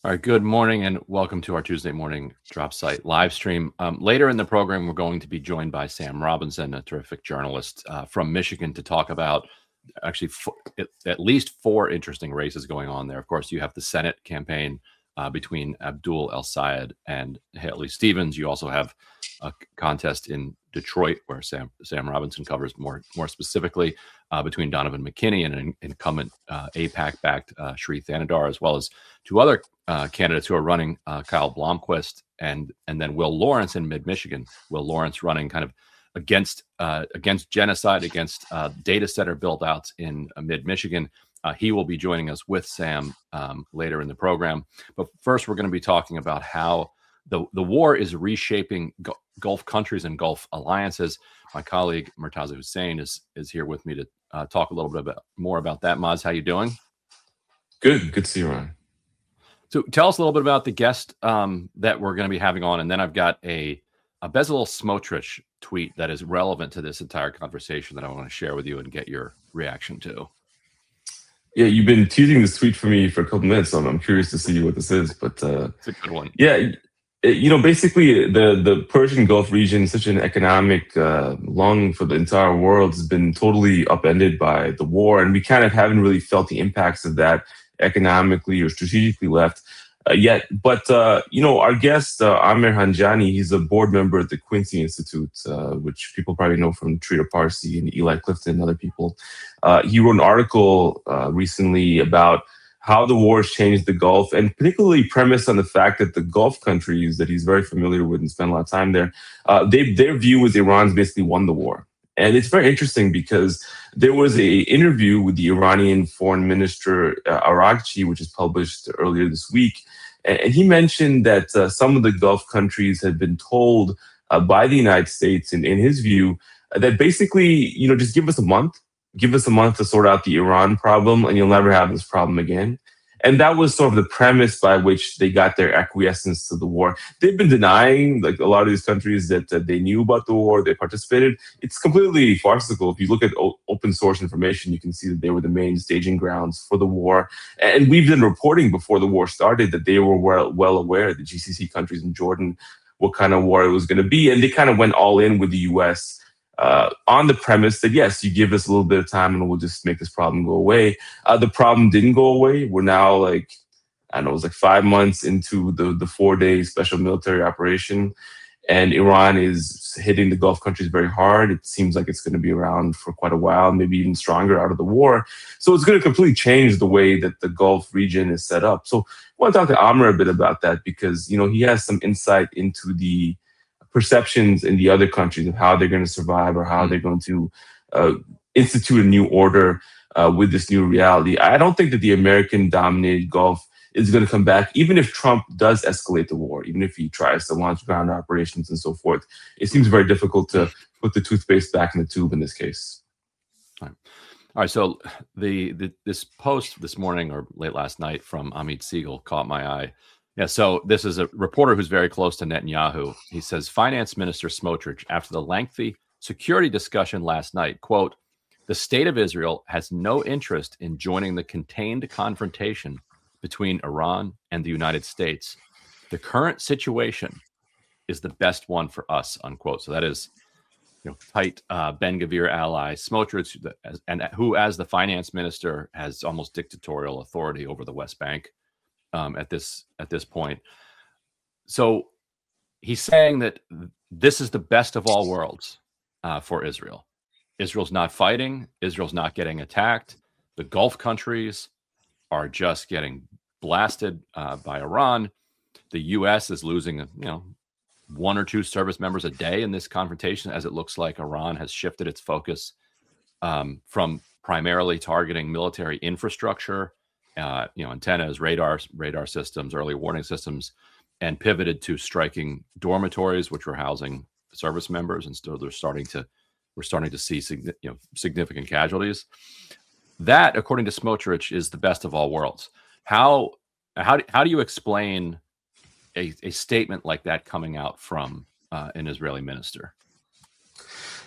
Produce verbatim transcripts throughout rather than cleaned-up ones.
All right, good morning and welcome to our Tuesday morning drop site live stream. Um, later in the program, we're going to be joined by Sam Robinson, a terrific journalist uh, from Michigan, to talk about actually four, at least four interesting races going on there. Of course, you have the Senate campaign uh, between Abdul El-Sayed and Haley Stevens. You also have a contest in Detroit where Sam Sam Robinson covers more more specifically uh, between Donovan McKinney and an incumbent uh, AIPAC-backed uh, Sri Thanadar, as well as two other uh, candidates who are running, uh, Kyle Blomquist and and then Will Lawrence in mid-Michigan. Will Lawrence running kind of against uh, against genocide, against uh, data center build-outs in uh, mid-Michigan. Uh, he will be joining us with Sam um, later in the program. But first, we're going to be talking about how the, the war is reshaping Gu- Gulf countries and Gulf alliances. My colleague Murtaza Hussain is is here with me to uh, talk a little bit about, more about that. Maz, how you doing? Good. Good to see you, Ron. So tell us a little bit about the guest um, that we're going to be having on, and then I've got a a Bezalel Smotrich tweet that is relevant to this entire conversation that I want to share with you and get your reaction to. Yeah, you've been teasing this tweet for me for a couple minutes, so I'm, I'm curious to see what this is. But uh, It's a good one. yeah, it- you know, basically the the Persian Gulf region, such an economic uh, lung for the entire world, has been totally upended by the war, and we kind of haven't really felt the impacts of that economically or strategically left uh, yet. But uh, you know, our guest uh, Amir Hanjani, he's a board member at the Quincy Institute, uh, which people probably know from Trita Parsi and Eli Clifton and other people. Uh, he wrote an article uh, recently about how the war has changed the Gulf, and particularly premised on the fact that the Gulf countries that he's very familiar with and spent a lot of time there, uh, they, their view is Iran's basically won the war. And it's very interesting because there was a interview with the Iranian foreign minister uh, Araghchi, which was published earlier this week, and, and he mentioned that uh, some of the Gulf countries had been told uh, by the United States, in, in his view, uh, that basically, you know, just give us a month give us a month to sort out the Iran problem, and you'll never have this problem again. And that was sort of the premise by which they got their acquiescence to the war. They've been denying, like a lot of these countries, that, that they knew about the war, they participated. It's completely farcical. If you look at o- open source information, you can see that they were the main staging grounds for the war. And we've been reporting before the war started that they were well, well aware, the G C C countries in Jordan, what kind of war it was going to be. And they kind of went all in with the U S uh, on the premise that, yes, you give us a little bit of time and we'll just make this problem go away. Uh, the problem didn't go away. We're now like, I don't know, it was like five months into the, the four day special military operation. And Iran is hitting the Gulf countries very hard. It seems like it's going to be around for quite a while, maybe even stronger out of the war. So it's going to completely change the way that the Gulf region is set up. So I want to talk to Amr a bit about that because, you know, he has some insight into the perceptions in the other countries of how they're going to survive or how they're going to uh, institute a new order uh, with this new reality. I don't think that the American dominated Gulf is going to come back, even if Trump does escalate the war, even if he tries to launch ground operations and so forth. It seems very difficult to put the toothpaste back in the tube in this case. All right. All right, so the, the this post this morning or late last night from Amit Siegel caught my eye. Yeah, so this is a reporter who's very close to Netanyahu. He says, Finance Minister Smotrich, after the lengthy security discussion last night, quote, the state of Israel has no interest in joining the contained confrontation between Iran and the United States. The current situation is the best one for us, unquote. So that is, you know, tight uh, Ben Gvir ally Smotrich, and who, as the finance minister, has almost dictatorial authority over the West Bank. Um, at this at this point. So he's saying that this is the best of all worlds uh, for Israel. Israel's not fighting. Israel's not getting attacked. The Gulf countries are just getting blasted uh, by Iran. The U S is losing, you know, one or two service members a day in this confrontation, as it looks like Iran has shifted its focus um, from primarily targeting military infrastructure, Uh, you know, antennas, radar, radar systems, early warning systems, and pivoted to striking dormitories, which were housing service members, and so they're starting to, we're starting to see, you know, significant casualties. That, according to Smotrich, is the best of all worlds. How how do, how do you explain a, a statement like that coming out from uh, an Israeli minister?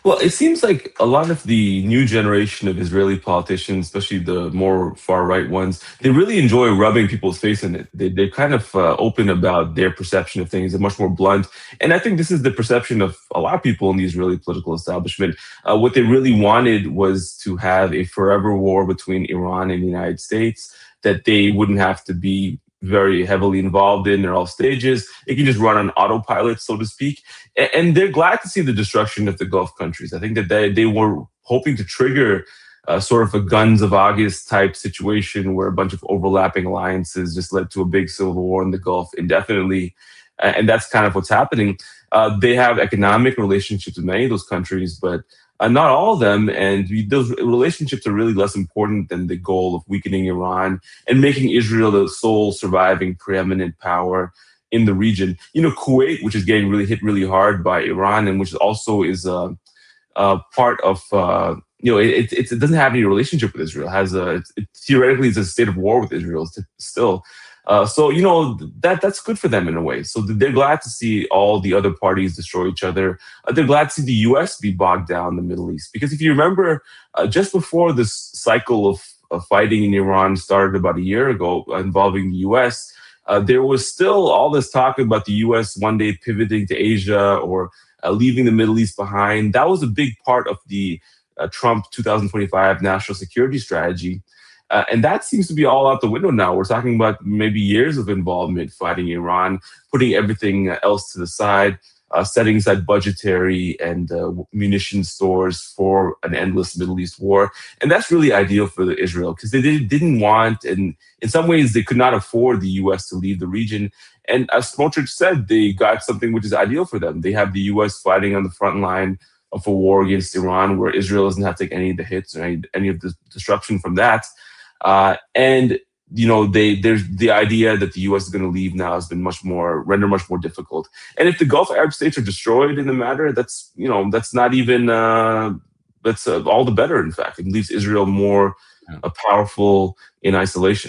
Well, it seems like a lot of the new generation of Israeli politicians, especially the more far right ones, they really enjoy rubbing people's face in it. They, they're kind of uh, open about their perception of things. They're much more blunt. And I think this is the perception of a lot of people in the Israeli political establishment. Uh, what they really wanted was to have a forever war between Iran and the United States that they wouldn't have to be very heavily involved in at all stages. It can just run on autopilot, so to speak. And they're glad to see the destruction of the Gulf countries. I think that they, they were hoping to trigger uh, sort of a guns of August type situation where a bunch of overlapping alliances just led to a big civil war in the Gulf indefinitely. And that's kind of what's happening. Uh, they have economic relationships with many of those countries, but Uh, not all of them, and we, those relationships are really less important than the goal of weakening Iran and making Israel the sole surviving preeminent power in the region. You know, Kuwait, which is getting really hit really hard by Iran, and which also is a uh, uh, part of, uh, you know, it, it, it doesn't have any relationship with Israel. It has a it, it theoretically is a state of war with Israel still. Uh, so, you know, that that's good for them in a way. So they're glad to see all the other parties destroy each other. Uh, they're glad to see the U S be bogged down in the Middle East. Because if you remember, uh, just before this cycle of, of fighting in Iran started about a year ago uh, involving the U S, uh, there was still all this talk about the U S one day pivoting to Asia or uh, leaving the Middle East behind. That was a big part of the uh, Trump two thousand twenty-five national security strategy. Uh, and that seems to be all out the window now. We're talking about maybe years of involvement fighting Iran, putting everything else to the side, uh, setting aside budgetary and uh, munition stores for an endless Middle East war. And that's really ideal for Israel because they did, didn't want, and in some ways, they could not afford the U S to leave the region. And as Smotrich said, they got something which is ideal for them. They have the U S fighting on the front line of a war against Iran where Israel doesn't have to take any of the hits or any, any of the disruption from that. Uh, and you know, they there's the idea that the U S is going to leave now has been much more rendered much more difficult. And if the Gulf Arab states are destroyed in the matter, that's you know that's not even uh, that's uh, all the better. In fact, it leaves Israel more uh, powerful in isolation.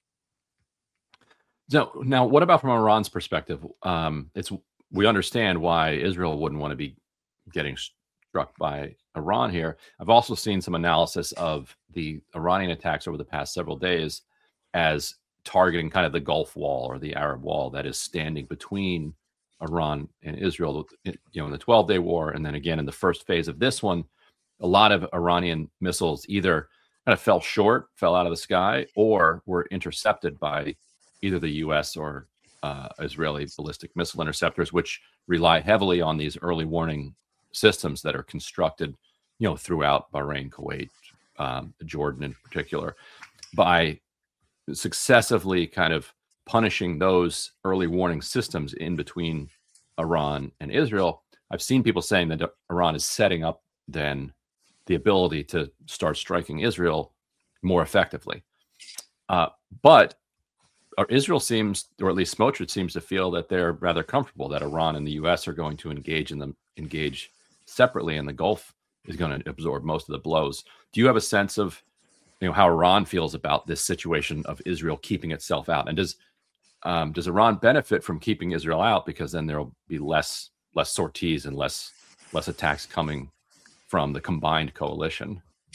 So now, what about from Iran's perspective? Um, it's we understand why Israel wouldn't want to be getting struck by Iran here. I've also seen some analysis of the Iranian attacks over the past several days as targeting kind of the Gulf Wall or the Arab Wall that is standing between Iran and Israel, you know, in the twelve-day war. And then again, in the first phase of this one, a lot of Iranian missiles either kind of fell short, fell out of the sky, or were intercepted by either the U S or uh, Israeli ballistic missile interceptors, which rely heavily on these early warning systems that are constructed, you know, throughout Bahrain, Kuwait, um, Jordan in particular, by successively kind of punishing those early warning systems in between Iran and Israel. I've seen people saying that Iran is setting up then the ability to start striking Israel more effectively. Uh, but Israel seems, or at least Smotrich seems to feel that they're rather comfortable that Iran and the U S are going to engage in them, engage separately, and the Gulf is going to absorb most of the blows. Do you have a sense of, you know, how Iran feels about this situation of Israel keeping itself out? And does um, does Iran benefit from keeping Israel out because then there'll be less less sorties and less less attacks coming from the combined coalition?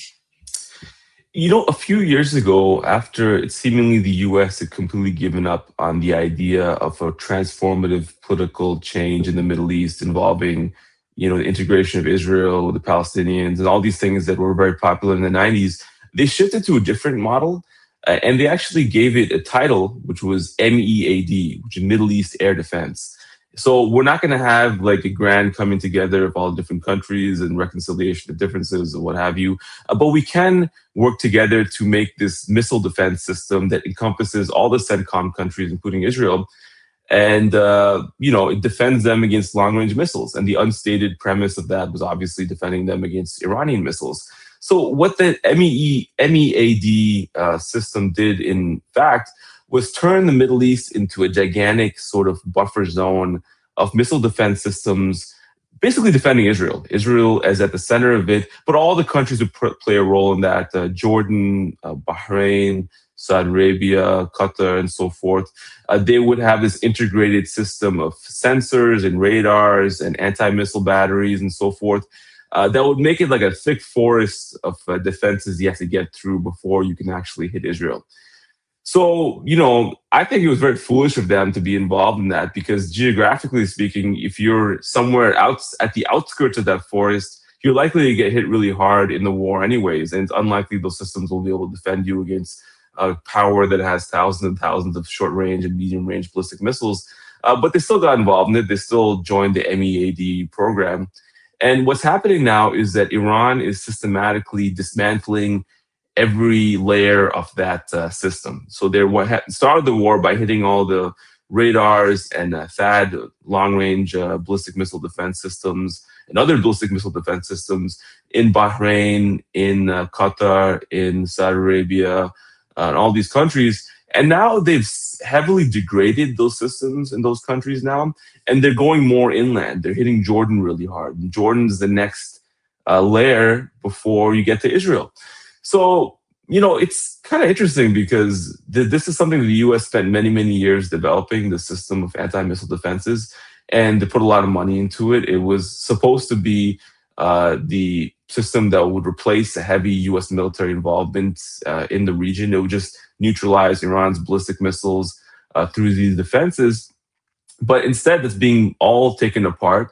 You know, a few years ago, after seemingly the U S had completely given up on the idea of a transformative political change in the Middle East involving, you know, the integration of Israel with the Palestinians and all these things that were very popular in the nineties, they shifted to a different model. Uh, and they actually gave it a title, which was M E A D, which is Middle East Air Defense. So we're not going to have like a grand coming together of all different countries and reconciliation of differences or what have you. Uh, but we can work together to make this missile defense system that encompasses all the CENTCOM countries, including Israel. And, uh, you know, it defends them against long-range missiles. And the unstated premise of that was obviously defending them against Iranian missiles. So what the M E A D uh, system did, in fact, was turn the Middle East into a gigantic sort of buffer zone of missile defense systems, basically defending Israel. Israel is at the center of it, but all the countries would pr- play a role in that. Uh, Jordan, uh, Bahrain, Saudi Arabia, Qatar, and so forth. Uh, they would have this integrated system of sensors and radars and anti-missile batteries and so forth. uh, that would make it like a thick forest of uh, defenses you have to get through before you can actually hit Israel. So, you know, I think it was very foolish of them to be involved in that because geographically speaking, if you're somewhere out at the outskirts of that forest, you're likely to get hit really hard in the war anyways. And it's unlikely those systems will be able to defend you against a power that has thousands and thousands of short range and medium range ballistic missiles. Uh, but they still got involved in it. They still joined the M E A D program. And what's happening now is that Iran is systematically dismantling every layer of that uh, system. So they started the war by hitting all the radars and uh, THAAD, long-range uh, ballistic missile defense systems, and other ballistic missile defense systems in Bahrain, in uh, Qatar, in Saudi Arabia, uh, and all these countries. And now they've heavily degraded those systems in those countries now, and they're going more inland. They're hitting Jordan really hard. And Jordan's the next uh, layer before you get to Israel. So, you know, it's kind of interesting because th- this is something the U S spent many, many years developing, the system of anti-missile defenses, and they put a lot of money into it. It was supposed to be uh, the system that would replace a heavy U S military involvement uh, in the region. It would just neutralize Iran's ballistic missiles uh, through these defenses. But instead, it's being all taken apart.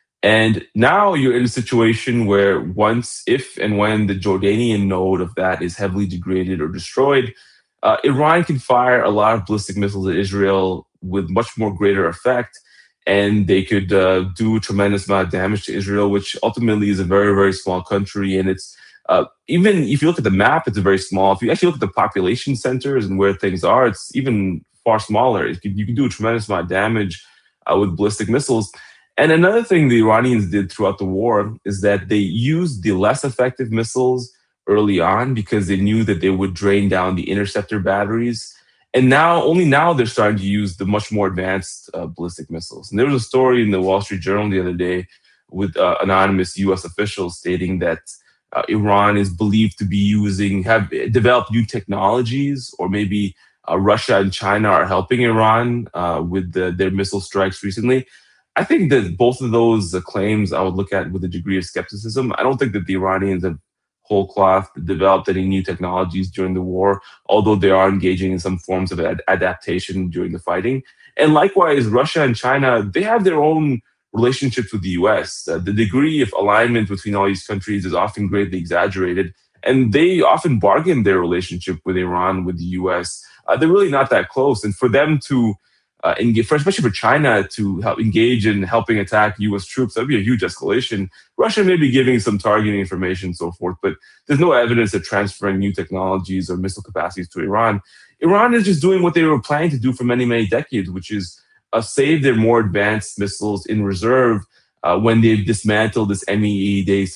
And now you're in a situation where once, if and when the Jordanian node of that is heavily degraded or destroyed, uh, Iran can fire a lot of ballistic missiles at Israel with much more greater effect. And they could uh, do a tremendous amount of damage to Israel, which ultimately is a very, very small country. And it's uh, even if you look at the map, it's a very small. If you actually look at the population centers and where things are, it's even far smaller. You can, you can do a tremendous amount of damage uh, with ballistic missiles. And another thing the Iranians did throughout the war is that they used the less effective missiles early on because they knew that they would drain down the interceptor batteries. And now, only now they're starting to use the much more advanced uh, ballistic missiles. And there was a story in the Wall Street Journal the other day with uh, anonymous U S officials stating that uh, Iran is believed to be using, have developed new technologies, or maybe uh, Russia and China are helping Iran uh, with the, their missile strikes recently. I think that both of those uh, claims I would look at with a degree of skepticism. I don't think that the Iranians have whole cloth developed any new technologies during the war, although they are engaging in some forms of ad- adaptation during the fighting. And likewise, Russia and China, they have their own relationships with the U S. Uh, the degree of alignment between all these countries is often greatly exaggerated, and they often bargain their relationship with Iran, with the U S. Uh, they're really not that close. And for them to Uh, engage, for, especially for China to help engage in helping attack U S troops, that'd be a huge escalation. Russia may be giving some targeting information and so forth, but there's no evidence of transferring new technologies or missile capacities to Iran. Iran is just doing what they were planning to do for many, many decades, which is uh, save their more advanced missiles in reserve uh, when they've dismantled this M E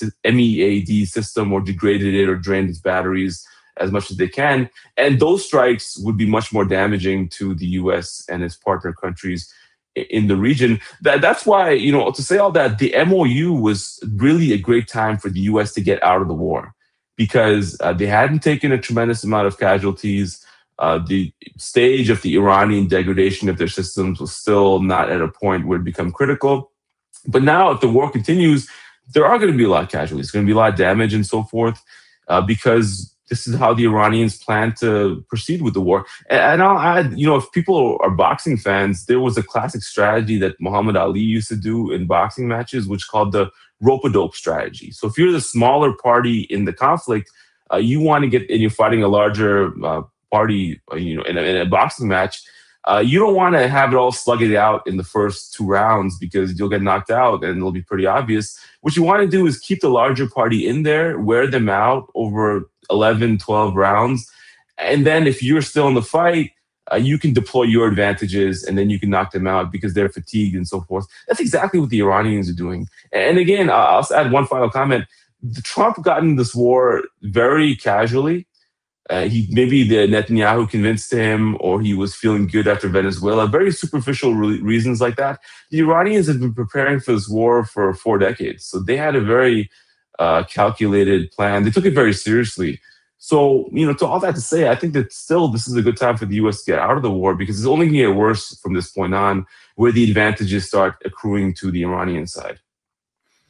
A D system or degraded it or drained its batteries as much as they can. And those strikes would be much more damaging to the U S and its partner countries in the region. That, that's why, you know, to say all that, the M O U was really a great time for the U S to get out of the war because uh, they hadn't taken a tremendous amount of casualties. Uh, the stage of the Iranian degradation of their systems was still not at a point where it become critical. But now, if the war continues, there are going to be a lot of casualties. There's going to be a lot of damage and so forth uh, because this is how the Iranians plan to proceed with the war. And I'll add, you know, if people are boxing fans, there was a classic strategy that Muhammad Ali used to do in boxing matches, which is called the rope-a-dope strategy. So if you're the smaller party in the conflict, uh, you want to get, and you're fighting a larger uh, party, you know, in a, in a boxing match, uh, you don't want to have it all slug it out in the first two rounds because you'll get knocked out and it'll be pretty obvious. What you want to do is keep the larger party in there, wear them out over eleven, twelve rounds. And then if you're still in the fight, uh, you can deploy your advantages and then you can knock them out because they're fatigued and so forth. That's exactly what the Iranians are doing. And again, I'll add one final comment. Trump got into this war very casually. Uh, he maybe the Netanyahu convinced him, or he was feeling good after Venezuela. Very superficial re- reasons like that. The Iranians have been preparing for this war for four decades, so they had a very uh, calculated plan. They took it very seriously. So, you know, to all that to say, I think that still this is a good time for the U S to get out of the war because it's only going to get worse from this point on, where the advantages start accruing to the Iranian side.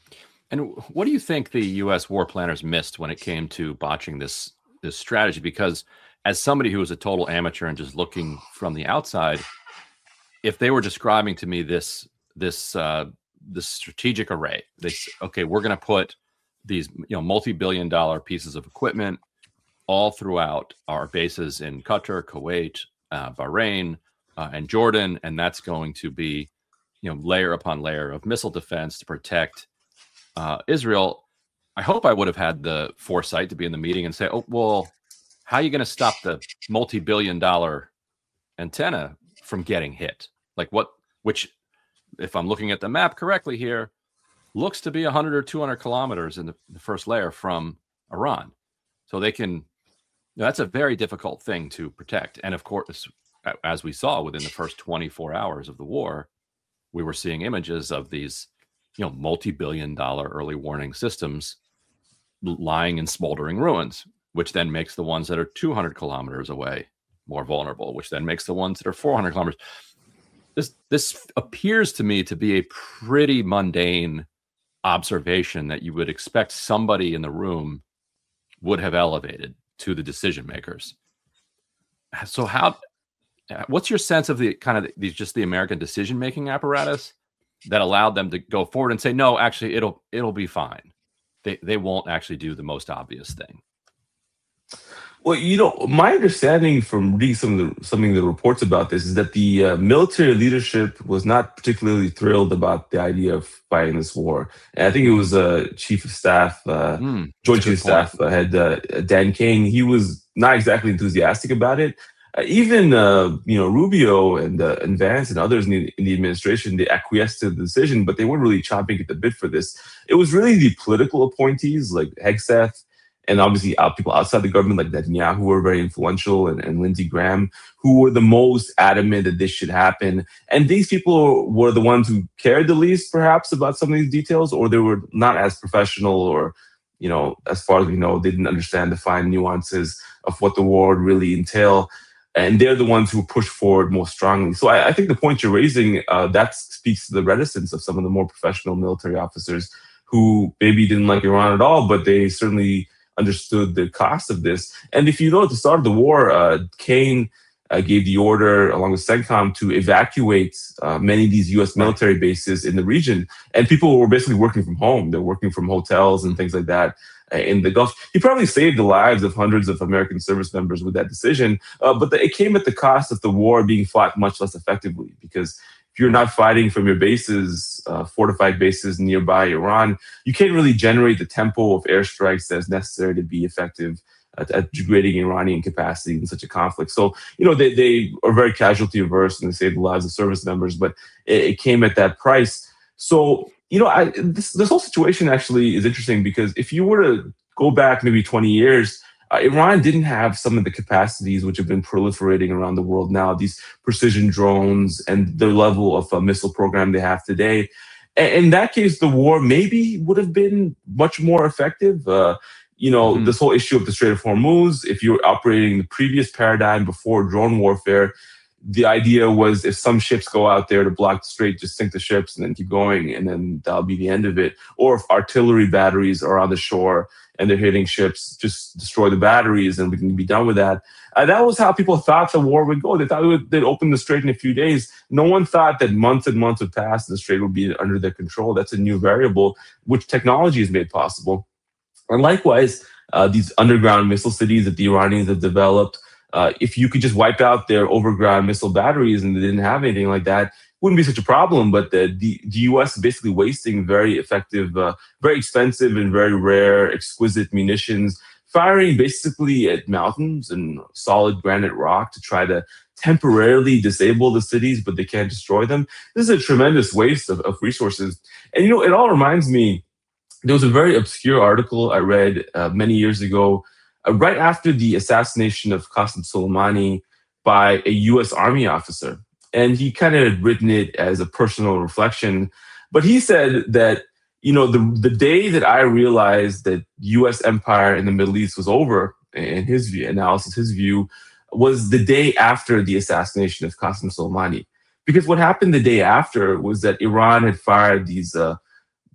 And what do you think the U S war planners missed when it came to botching this this strategy? Because as somebody who was a total amateur and just looking from the outside, if they were describing to me this this uh, this strategic array, they s- okay, we're going to put these you know multi-billion dollar pieces of equipment all throughout our bases in Qatar, Kuwait, uh, Bahrain, uh, and Jordan, and that's going to be you know layer upon layer of missile defense to protect uh, Israel. I hope I would have had the foresight to be in the meeting and say, oh, well, how are you going to stop the multi-billion dollar antenna from getting hit? Like what, which, if I'm looking at the map correctly here, looks to be one hundred or two hundred kilometers in the, the first layer from Iran. So they can, you know, that's a very difficult thing to protect. And of course, as we saw within the first twenty-four hours of the war, we were seeing images of these, you know, multi-billion dollar early warning systems lying in smoldering ruins, which then makes the ones that are two hundred kilometers away more vulnerable, which then makes the ones that are four hundred kilometers. This this appears to me to be a pretty mundane observation that you would expect somebody in the room would have elevated to the decision makers. So how, what's your sense of the kind of the, just the American decision making apparatus that allowed them to go forward and say, no, actually, it'll it'll be fine. They they won't actually do the most obvious thing. Well, you know, my understanding from reading some of the some of the reports about this is that the uh, military leadership was not particularly thrilled about the idea of fighting this war. And I think it was uh, Chief of Staff, uh, Mm, Joint that's a Chief of good point. Staff uh, head uh, Dan Kane. He was not exactly enthusiastic about it. Uh, even uh, you know Rubio and uh, and Vance and others in the, in the administration, they acquiesced to the decision, but they weren't really chomping at the bit for this. It was really the political appointees like Hegseth and obviously uh, people outside the government like Netanyahu who were very influential, and, and Lindsey Graham, who were the most adamant that this should happen. And these people were the ones who cared the least, perhaps, about some of these details, or they were not as professional, or, you know, as far as we know, they didn't understand the fine nuances of what the war would really entail. And they're the ones who push forward most strongly. So I, I think the point you're raising, uh, that speaks to the reticence of some of the more professional military officers who maybe didn't like Iran at all, but they certainly understood the cost of this. And if you know, at the start of the war, uh, Kane uh, gave the order, along with CENTCOM, to evacuate uh, many of these U S military bases in the region. And people were basically working from home. They're working from hotels and things like that uh, in the Gulf. He probably saved the lives of hundreds of American service members with that decision. Uh, but the, it came at the cost of the war being fought much less effectively, because if you're not fighting from your bases, uh, fortified bases nearby Iran, you can't really generate the tempo of airstrikes that's necessary to be effective at, at degrading Iranian capacity in such a conflict. So, you know, they, they are very casualty averse and they save the lives of service members, but it, it came at that price. So, you know, I, this, this whole situation actually is interesting, because if you were to go back maybe twenty years, Uh, Iran didn't have some of the capacities which have been proliferating around the world now, these precision drones and the level of uh, missile program they have today. A- in that case, the war maybe would have been much more effective. Uh, you know, Mm-hmm. this whole issue of the Strait of Hormuz, if you were operating the previous paradigm before drone warfare, the idea was if some ships go out there to block the strait, just sink the ships and then keep going, and then that'll be the end of it. Or if artillery batteries are on the shore and they're hitting ships, just destroy the batteries and we can be done with that. Uh, that was how people thought the war would go. They thought it would, they'd open the strait in a few days. No one thought that months and months would pass and the strait would be under their control. That's a new variable, which technology has made possible. And likewise, uh, these underground missile cities that the Iranians have developed, uh, if you could just wipe out their overground missile batteries and they didn't have anything like that, wouldn't be such a problem. But the, the, the U S is basically wasting very effective, uh, very expensive and very rare, exquisite munitions, firing basically at mountains and solid granite rock to try to temporarily disable the cities, but they can't destroy them. This is a tremendous waste of, of resources. And, you know, it all reminds me, there was a very obscure article I read uh, many years ago, uh, right after the assassination of Qasem Soleimani by a U S Army officer. And he kind of had written it as a personal reflection. But he said that, you know, the, the day that I realized that U S empire in the Middle East was over, in his view, analysis, his view, was the day after the assassination of Qasem Soleimani. Because what happened the day after was that Iran had fired these uh,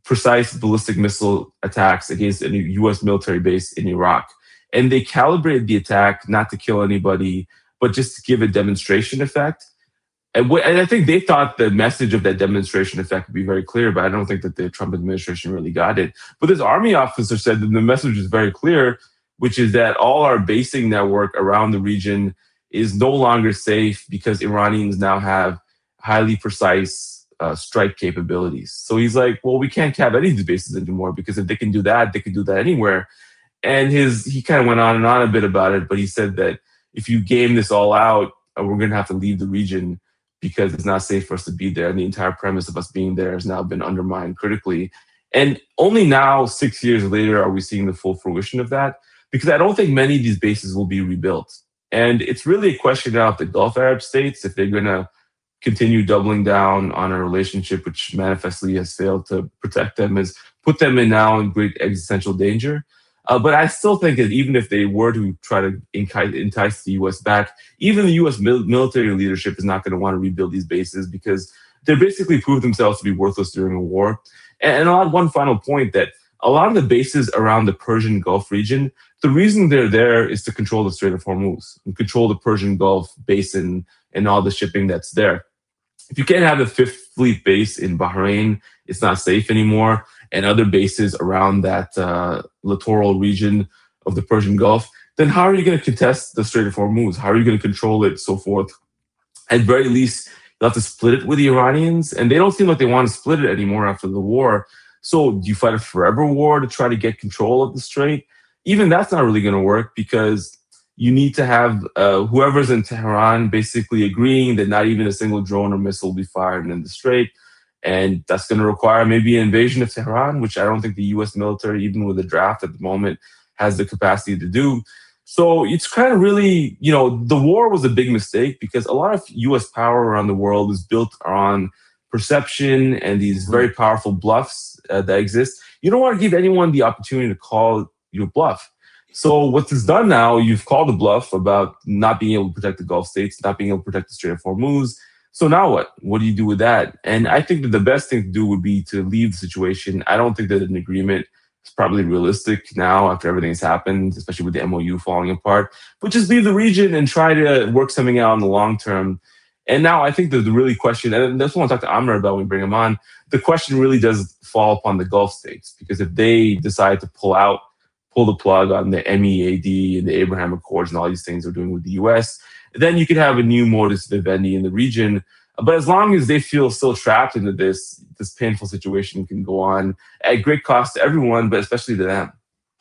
precise ballistic missile attacks against a U S military base in Iraq. And they calibrated the attack not to kill anybody, but just to give a demonstration effect. And, wh- and I think they thought the message of that demonstration effect would be very clear, but I don't think that the Trump administration really got it. But this Army officer said that the message is very clear, which is that all our basing network around the region is no longer safe because Iranians now have highly precise uh, strike capabilities. So he's like, well, we can't have any of these bases anymore because if they can do that, they can do that anywhere. And his he kind of went on and on a bit about it, but he said that if you game this all out, uh, we're going to have to leave the region because it's not safe for us to be there. And the entire premise of us being there has now been undermined critically. And only now, six years later, are we seeing the full fruition of that? Because I don't think many of these bases will be rebuilt. And it's really a question now of the Gulf Arab states, if they're going to continue doubling down on a relationship which manifestly has failed to protect them, has put them in now in great existential danger. Uh, but I still think that even if they were to try to entice the U S back, even the U S mil- military leadership is not going to want to rebuild these bases because they basically proved themselves to be worthless during a war. And, and I'll add one final point that a lot of the bases around the Persian Gulf region, the reason they're there is to control the Strait of Hormuz and control the Persian Gulf basin and all the shipping that's there. If you can't have the Fifth Fleet base in Bahrain, it's not safe anymore, and other bases around that uh, littoral region of the Persian Gulf, then how are you going to contest the Strait of Hormuz? How are you going to control it, so forth? At very least, you'll have to split it with the Iranians, and they don't seem like they want to split it anymore after the war. So do you fight a forever war to try to get control of the strait? Even that's not really going to work because you need to have uh, whoever's in Tehran basically agreeing that not even a single drone or missile will be fired in the strait. And that's going to require maybe an invasion of Tehran, which I don't think the U S military, even with a draft at the moment, has the capacity to do. So it's kind of really, you know, the war was a big mistake because a lot of U S power around the world is built on perception and these very powerful bluffs uh, that exist. You don't want to give anyone the opportunity to call your bluff. So what is done now, you've called a bluff about not being able to protect the Gulf states, not being able to protect the Strait of Hormuz. So now what? What do you do with that? And I think that the best thing to do would be to leave the situation. I don't think that an agreement is probably realistic now after everything's happened, especially with the M O U falling apart. But just leave the region and try to work something out in the long term. And now I think that the really question, and that's what I want to talk to Amr about when we bring him on, the question really does fall upon the Gulf states. Because if they decide to pull out, pull the plug on the M E A D and the Abraham Accords and all these things they're doing with the U S, then you could have a new modus vivendi in the region. But as long as they feel still trapped into this, this painful situation can go on at great cost to everyone, but especially to them.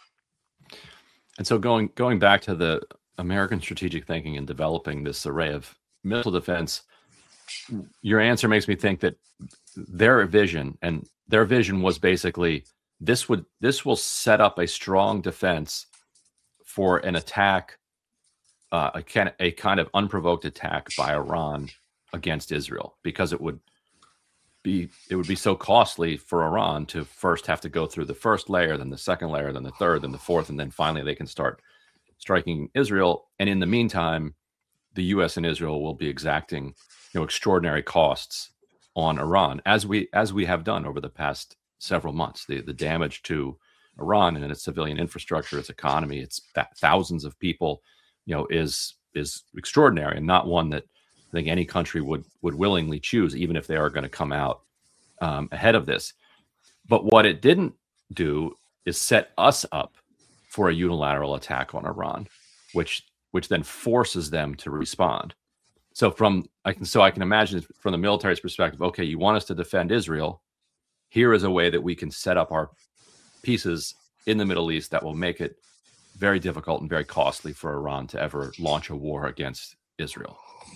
And so going going back to the American strategic thinking and developing this array of missile defense, your answer makes me think that their vision and their vision was basically this would this will set up a strong defense for an attack, uh, a, kind, a kind of unprovoked attack by Iran against Israel, because it would be it would be so costly for Iran to first have to go through the first layer, then the second layer, then the third, then the fourth, and then finally they can start striking Israel. And in the meantime, the U S and Israel will be exacting, you know, extraordinary costs on Iran, as we as we have done over the past several months. The the damage to Iran and its civilian infrastructure, its economy, its th- thousands of people, you know, is is extraordinary, and not one that I think any country would would willingly choose, even if they are going to come out um, ahead of this. But what it didn't do is set us up for a unilateral attack on Iran, which which then forces them to respond. So from I can so I can imagine from the military's perspective, okay, you want us to defend Israel. Here is a way that we can set up our pieces in the Middle East that will make it very difficult and very costly for Iran to ever launch a war against Israel.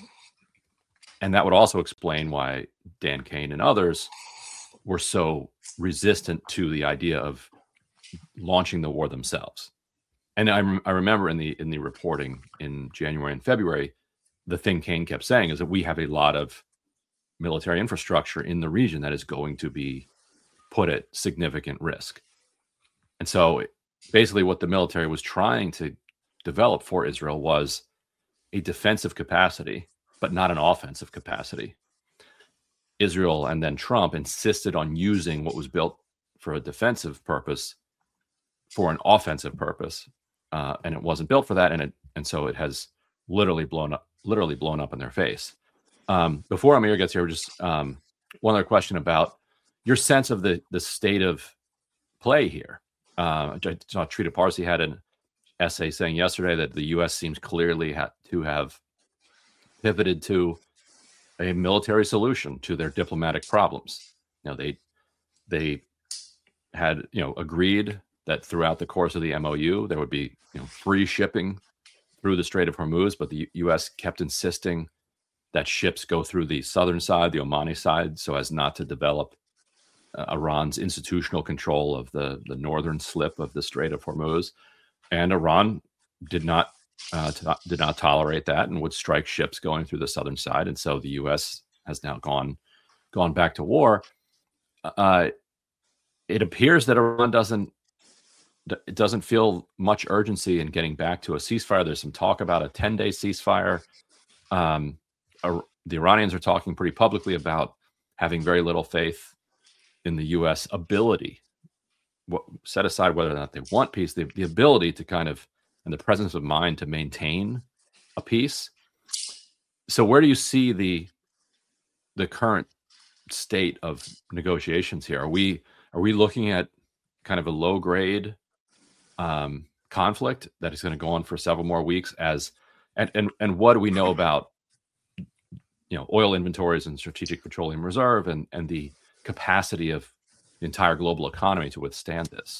And that would also explain why Dan Kane and others were so resistant to the idea of launching the war themselves. And I, I remember in the in the reporting in January and February, the thing Kane kept saying is that we have a lot of military infrastructure in the region that is going to be put at significant risk. And so basically what the military was trying to develop for Israel was a defensive capacity, but not an offensive capacity. Israel and then Trump insisted on using what was built for a defensive purpose for an offensive purpose, uh, and it wasn't built for that, and it and so it has literally blown up, literally blown up in their face. Um, before Amir gets here, just um, one other question about your sense of the the state of play here. Uh, I saw Trita Parsi had an essay saying yesterday that the U S seems clearly ha- to have pivoted to a military solution to their diplomatic problems. You know, they they had you know agreed that throughout the course of the M O U there would be you know free shipping through the Strait of Hormuz, but the U S kept insisting that ships go through the southern side, the Omani side, so as not to develop uh, Iran's institutional control of the the northern slip of the Strait of Hormuz. And Iran did not uh, to, did not tolerate that and would strike ships going through the southern side. And so the U S has now gone gone back to war. Uh, it appears that Iran doesn't it doesn't feel much urgency in getting back to a ceasefire. There's some talk about a ten-day ceasefire. Um, uh, the Iranians are talking pretty publicly about having very little faith in the U S ability. What, set aside whether or not they want peace, the, the ability to kind of, and the presence of mind to maintain a peace. So where do you see the the current state of negotiations here? Are we are we looking at kind of a low grade um, conflict that is going to go on for several more weeks? As and and and what do we know about you know oil inventories and strategic petroleum reserve and and the capacity of the entire global economy to withstand this?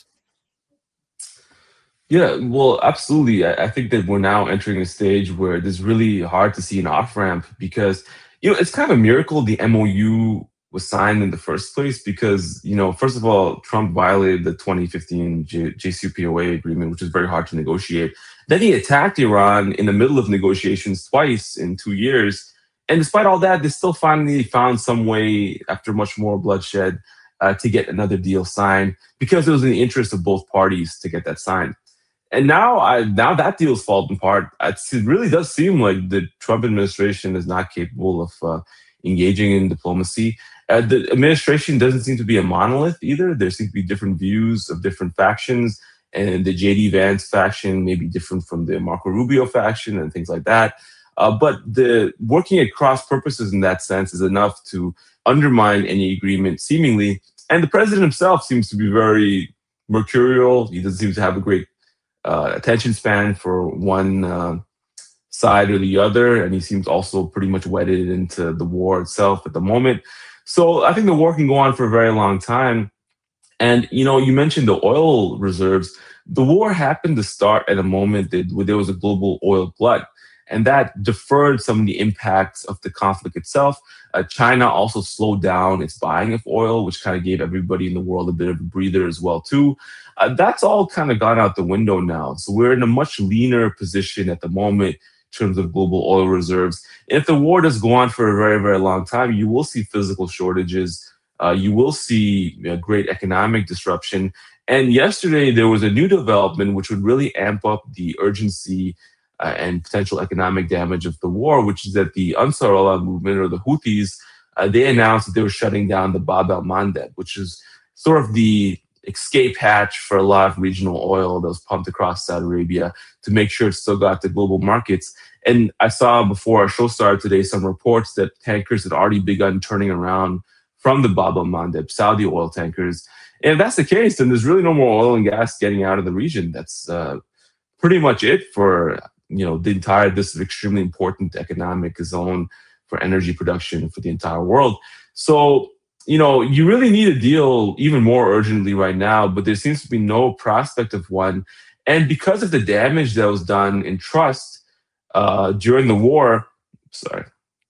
Yeah, well, absolutely. I, I think that we're now entering a stage where it is really hard to see an off ramp because, you know, it's kind of a miracle the M O U was signed in the first place because, you know, first of all, Trump violated the twenty fifteen J- JCPOA agreement, which is very hard to negotiate. Then he attacked Iran in the middle of negotiations twice in two years. And despite all that, they still finally found some way, after much more bloodshed, uh, to get another deal signed because it was in the interest of both parties to get that signed. And now, I, now that deal's fallen apart. It's, it really does seem like the Trump administration is not capable of uh, engaging in diplomacy. Uh, the administration doesn't seem to be a monolith either. There seem to be different views of different factions, and the J D Vance faction may be different from the Marco Rubio faction and things like that. Uh, but the working at cross purposes in that sense is enough to undermine any agreement, seemingly. And the president himself seems to be very mercurial. He doesn't seem to have a great uh, attention span for one uh, side or the other. And he seems also pretty much wedded into the war itself at the moment. So I think the war can go on for a very long time. And, you know, you mentioned the oil reserves. The war happened to start at a moment that, where there was a global oil glut. And that deferred some of the impacts of the conflict itself. Uh, China also slowed down its buying of oil, which kind of gave everybody in the world a bit of a breather as well, too. Uh, that's all kind of gone out the window now. So we're in a much leaner position at the moment in terms of global oil reserves. And if the war does go on for a very, very long time, you will see physical shortages. Uh, you will see you know, great economic disruption. And yesterday, there was a new development which would really amp up the urgency Uh, and potential economic damage of the war, which is that the Ansar Allah movement, or the Houthis, uh, they announced that they were shutting down the Bab el-Mandeb, which is sort of the escape hatch for a lot of regional oil that was pumped across Saudi Arabia to make sure it still got to global markets. And I saw before our show started today some reports that tankers had already begun turning around from the Bab el-Mandeb, Saudi oil tankers. And if that's the case, then there's really no more oil and gas getting out of the region. That's uh, pretty much it for you know, the entire, this is extremely important economic zone for energy production for the entire world. So, you know, you really need a deal even more urgently right now, but there seems to be no prospect of one. And because of the damage that was done in trust uh, during the war, sorry.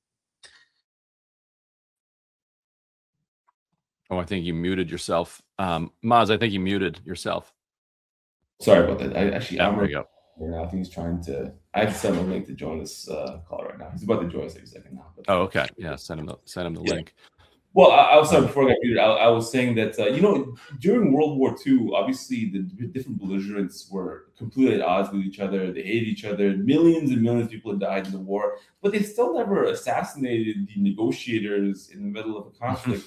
Oh, I think you muted yourself. Um, Maz, I think you muted yourself. Sorry about that. I actually, yeah, I'm there you go. Right now, I think he's trying to. I have to send him a link to join this uh, call right now. He's about to join us every second now. But, oh, okay. Yeah, send him the send him the yeah. link. Well, I, I was sorry before I got muted. I, I was saying that uh, you know during World War Two, obviously the different belligerents were completely at odds with each other. They hated each other. Millions and millions of people had died in the war, but they still never assassinated the negotiators in the middle of a conflict.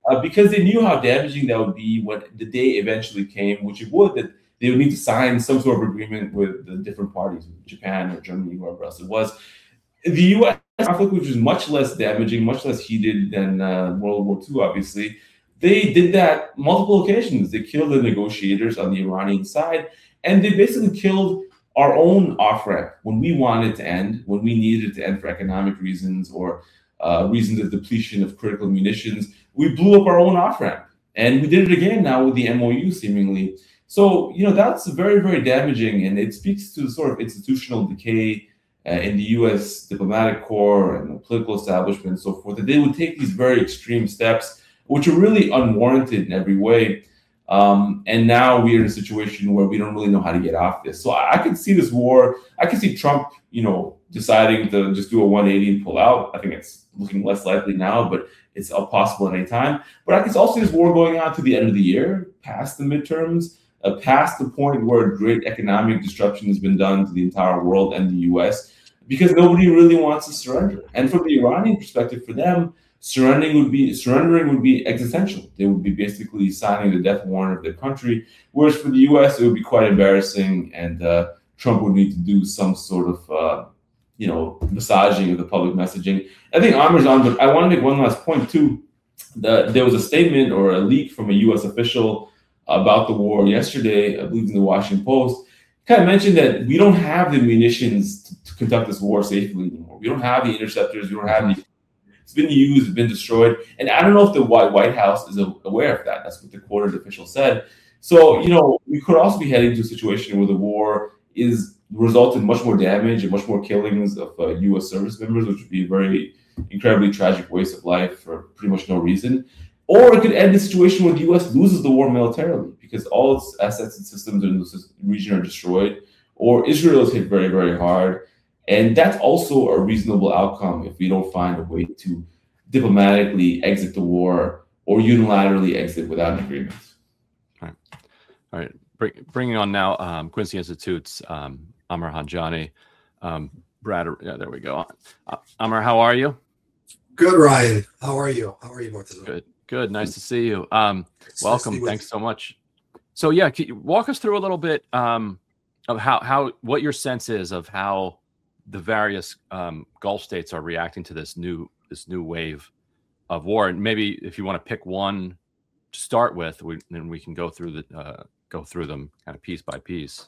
uh, because they knew how damaging that would be when the day eventually came, which it would, that they would need to sign some sort of agreement with the different parties, Japan or Germany, whoever else it was. The U S conflict, which was much less damaging, much less heated than uh, World War Two, obviously, they did that multiple occasions. They killed the negotiators on the Iranian side, and they basically killed our own off-ramp when we wanted it to end, when we needed it to end for economic reasons or uh, reasons of depletion of critical munitions. We blew up our own off-ramp, and we did it again now with the M O U, seemingly. So, you know, that's very, very damaging, and it speaks to the sort of institutional decay uh, in the U S diplomatic corps and the political establishment and so forth, that they would take these very extreme steps, which are really unwarranted in every way. Um, and now we're in a situation where we don't really know how to get off this. So I, I can see this war. I can see Trump, you know, deciding to just do a one eighty and pull out. I think it's looking less likely now, but it's possible at any time. But I can also see this war going on to the end of the year, past the midterms, uh, past the point where great economic disruption has been done to the entire world and the U S, because nobody really wants to surrender. And from the Iranian perspective, for them, surrendering would be surrendering would be existential. They would be basically signing the death warrant of their country. Whereas for the U S, it would be quite embarrassing, and uh, Trump would need to do some sort of, uh, you know, massaging of the public messaging. I think Amir's on, but I want to make one last point too. The, there was a statement or a leak from a U S official about the war yesterday, I believe in the Washington Post. Kind of mentioned that we don't have the munitions to, to conduct this war safely anymore. We don't have the interceptors. We don't have the. It's been used. It's been destroyed. And I don't know if the White House is aware of that. That's what the quoted official said. So, you know, we could also be heading to a situation where the war is result in much more damage and much more killings of uh, U S service members, which would be a very incredibly tragic waste of life for pretty much no reason. Or it could end in a situation where the U S loses the war militarily because all its assets and systems in the region are destroyed, or Israel is hit very, very hard. And that's also a reasonable outcome if we don't find a way to diplomatically exit the war or unilaterally exit without an agreement. All right. All right. Bring, bringing on now um, Quincy Institute's um, Amr Hanjani. Um, Brad, yeah, there we go. Uh, Amr, how are you? Good, Ryan. How are you? How are you, Murtaza? Good. Good. Nice to see you. Um, welcome. Nice Thanks so much. So, yeah, can you walk us through a little bit um, of how, how what your sense is of how the various um, Gulf states are reacting to this new this new wave of war, and maybe if you want to pick one to start with, we, then we can go through the uh, go through them kind of piece by piece.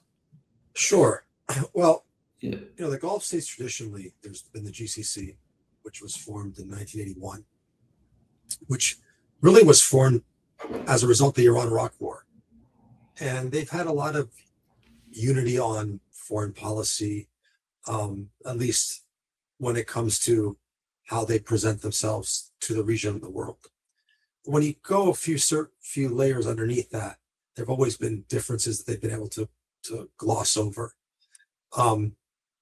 Sure. Well, yeah. you know, the Gulf states traditionally, there's been the G C C, which was formed in nineteen eighty-one, which really was formed as a result of the Iran-Iraq War, and they've had a lot of unity on foreign policy. Um, at least when it comes to how they present themselves to the region of the world. When you go a few cert, few layers underneath that, there have always been differences that they've been able to, to gloss over. Um,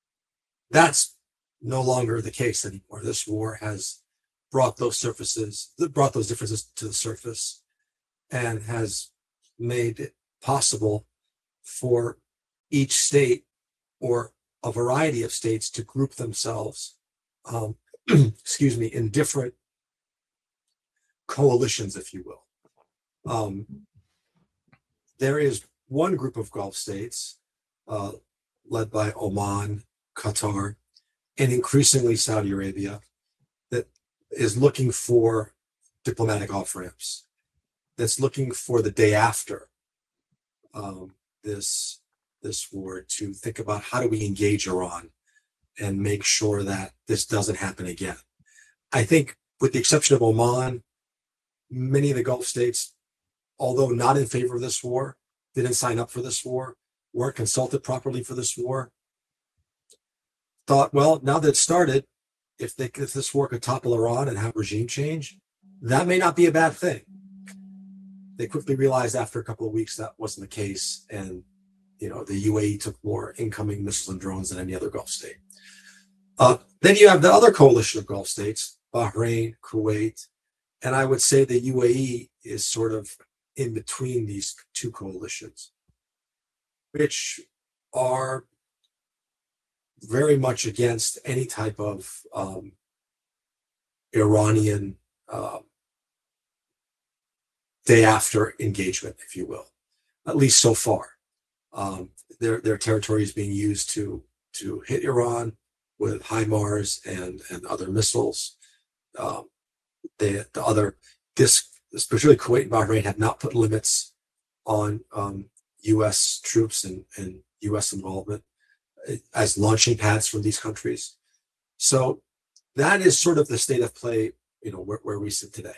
that's no longer the case anymore. This war has brought those surfaces, brought those differences to the surface, and has made it possible for each state or a variety of states to group themselves, um, excuse me, in different coalitions, if you will. Um, there is one group of Gulf states uh, led by Oman, Qatar, and increasingly Saudi Arabia that is looking for diplomatic off-ramps, that's looking for the day after um, this this war to think about how do we engage Iran and make sure that this doesn't happen again. I think with the exception of Oman, many of the Gulf states, although not in favor of this war, didn't sign up for this war, weren't consulted properly for this war, thought, well, now that it started, if they if this war could topple Iran and have regime change, that may not be a bad thing. They quickly realized after a couple of weeks that wasn't the case, and you know, the U A E took more incoming missiles and drones than any other Gulf state. Uh, then you have the other coalition of Gulf states, Bahrain, Kuwait, and I would say the U A E is sort of in between these two coalitions, which are very much against any type of um, Iranian uh, day after engagement, if you will, at least so far. Um, their their territory is being used to to hit Iran with HIMARS and and other missiles. Um, they, the other this especially Kuwait and Bahrain have not put limits on um, U S troops and, and U S involvement as launching pads from these countries. So that is sort of the state of play, you know, where, where we sit today.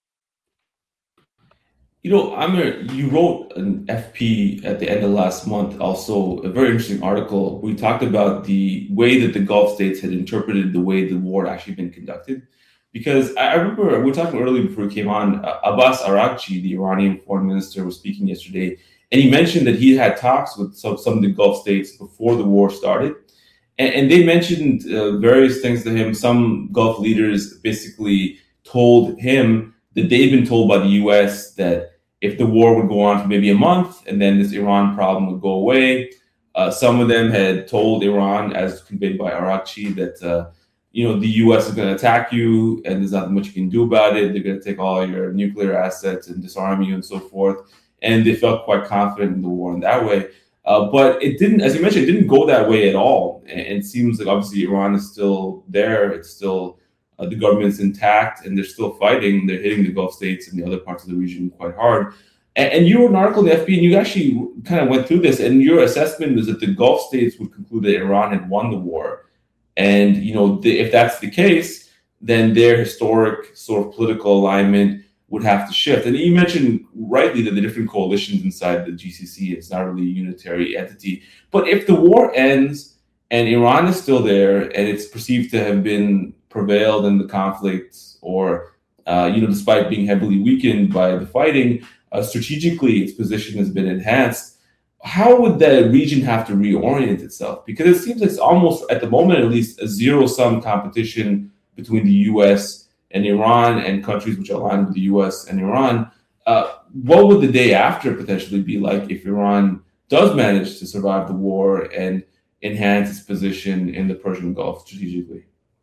You know, Amir, you wrote an F P at the end of last month, also a very interesting article. We talked about the way that the Gulf states had interpreted the way the war had actually been conducted. Because I remember we were talking earlier before we came on, uh, Abbas Araghchi, the Iranian foreign minister, was speaking yesterday, and he mentioned that he had talks with some, some of the Gulf states before the war started. And, and they mentioned uh, various things to him. Some Gulf leaders basically told him that they'd been told by the U S that if the war would go on for maybe a month and then this Iran problem would go away. Uh, some of them had told Iran, as conveyed by Araghchi, that uh, you know the U S is going to attack you and there's not much you can do about it. They're going to take all your nuclear assets and disarm you and so forth. And they felt quite confident in the war in that way. Uh, but it didn't, as you mentioned, it didn't go that way at all. And it seems like obviously Iran is still there. It's still, uh, the government's intact and they're still fighting. They're hitting the Gulf states and the other parts of the region quite hard. And, and you wrote an article in the F B, and you actually kind of went through this. And your assessment was that the Gulf states would conclude that Iran had won the war. And, you know, the, if that's the case, then their historic sort of political alignment would have to shift. And you mentioned rightly that the different coalitions inside the G C C is not really a unitary entity. But if the war ends and Iran is still there and it's perceived to have been prevailed in the conflict, or, uh, you know, despite being heavily weakened by the fighting, uh, strategically its position has been enhanced, how would the region have to reorient itself? Because it seems like it's almost, at the moment at least, a zero-sum competition between the U S and Iran and countries which align with the U S and Iran. Uh, what would the day after potentially be like if Iran does manage to survive the war and enhance its position in the Persian Gulf strategically?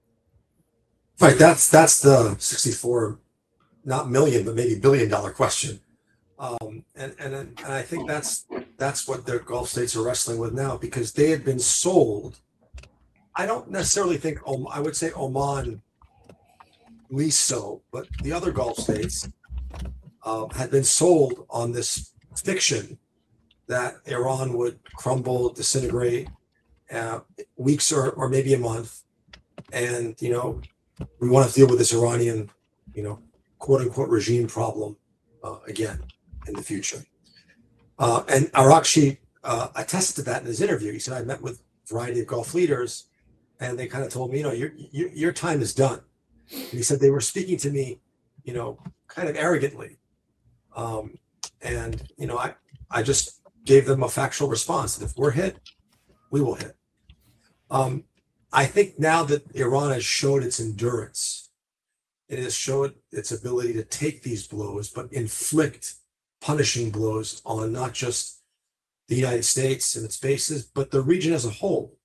Right, that's that's the sixty-four, not million, but maybe billion dollar question. Um, and, and and I think that's that's what the Gulf states are wrestling with now, because they had been sold. I don't necessarily think, I would say Oman least so, but the other Gulf states uh, had been sold on this fiction that Iran would crumble, disintegrate, uh, weeks or, or maybe a month. And, you know, we want to deal with this Iranian, you know, quote unquote regime problem uh, again in the future. Uh, and Araghchi uh, attested to that in his interview. He said, I met with a variety of Gulf leaders and they kind of told me, you know, your, your, your time is done. And he said they were speaking to me, you know, kind of arrogantly. Um, and, you know, I, I just gave them a factual response. If we're hit, we will hit. Um, I think now that Iran has showed its endurance, it has showed its ability to take these blows, but inflict punishing blows on not just the United States and its bases, but the region as a whole.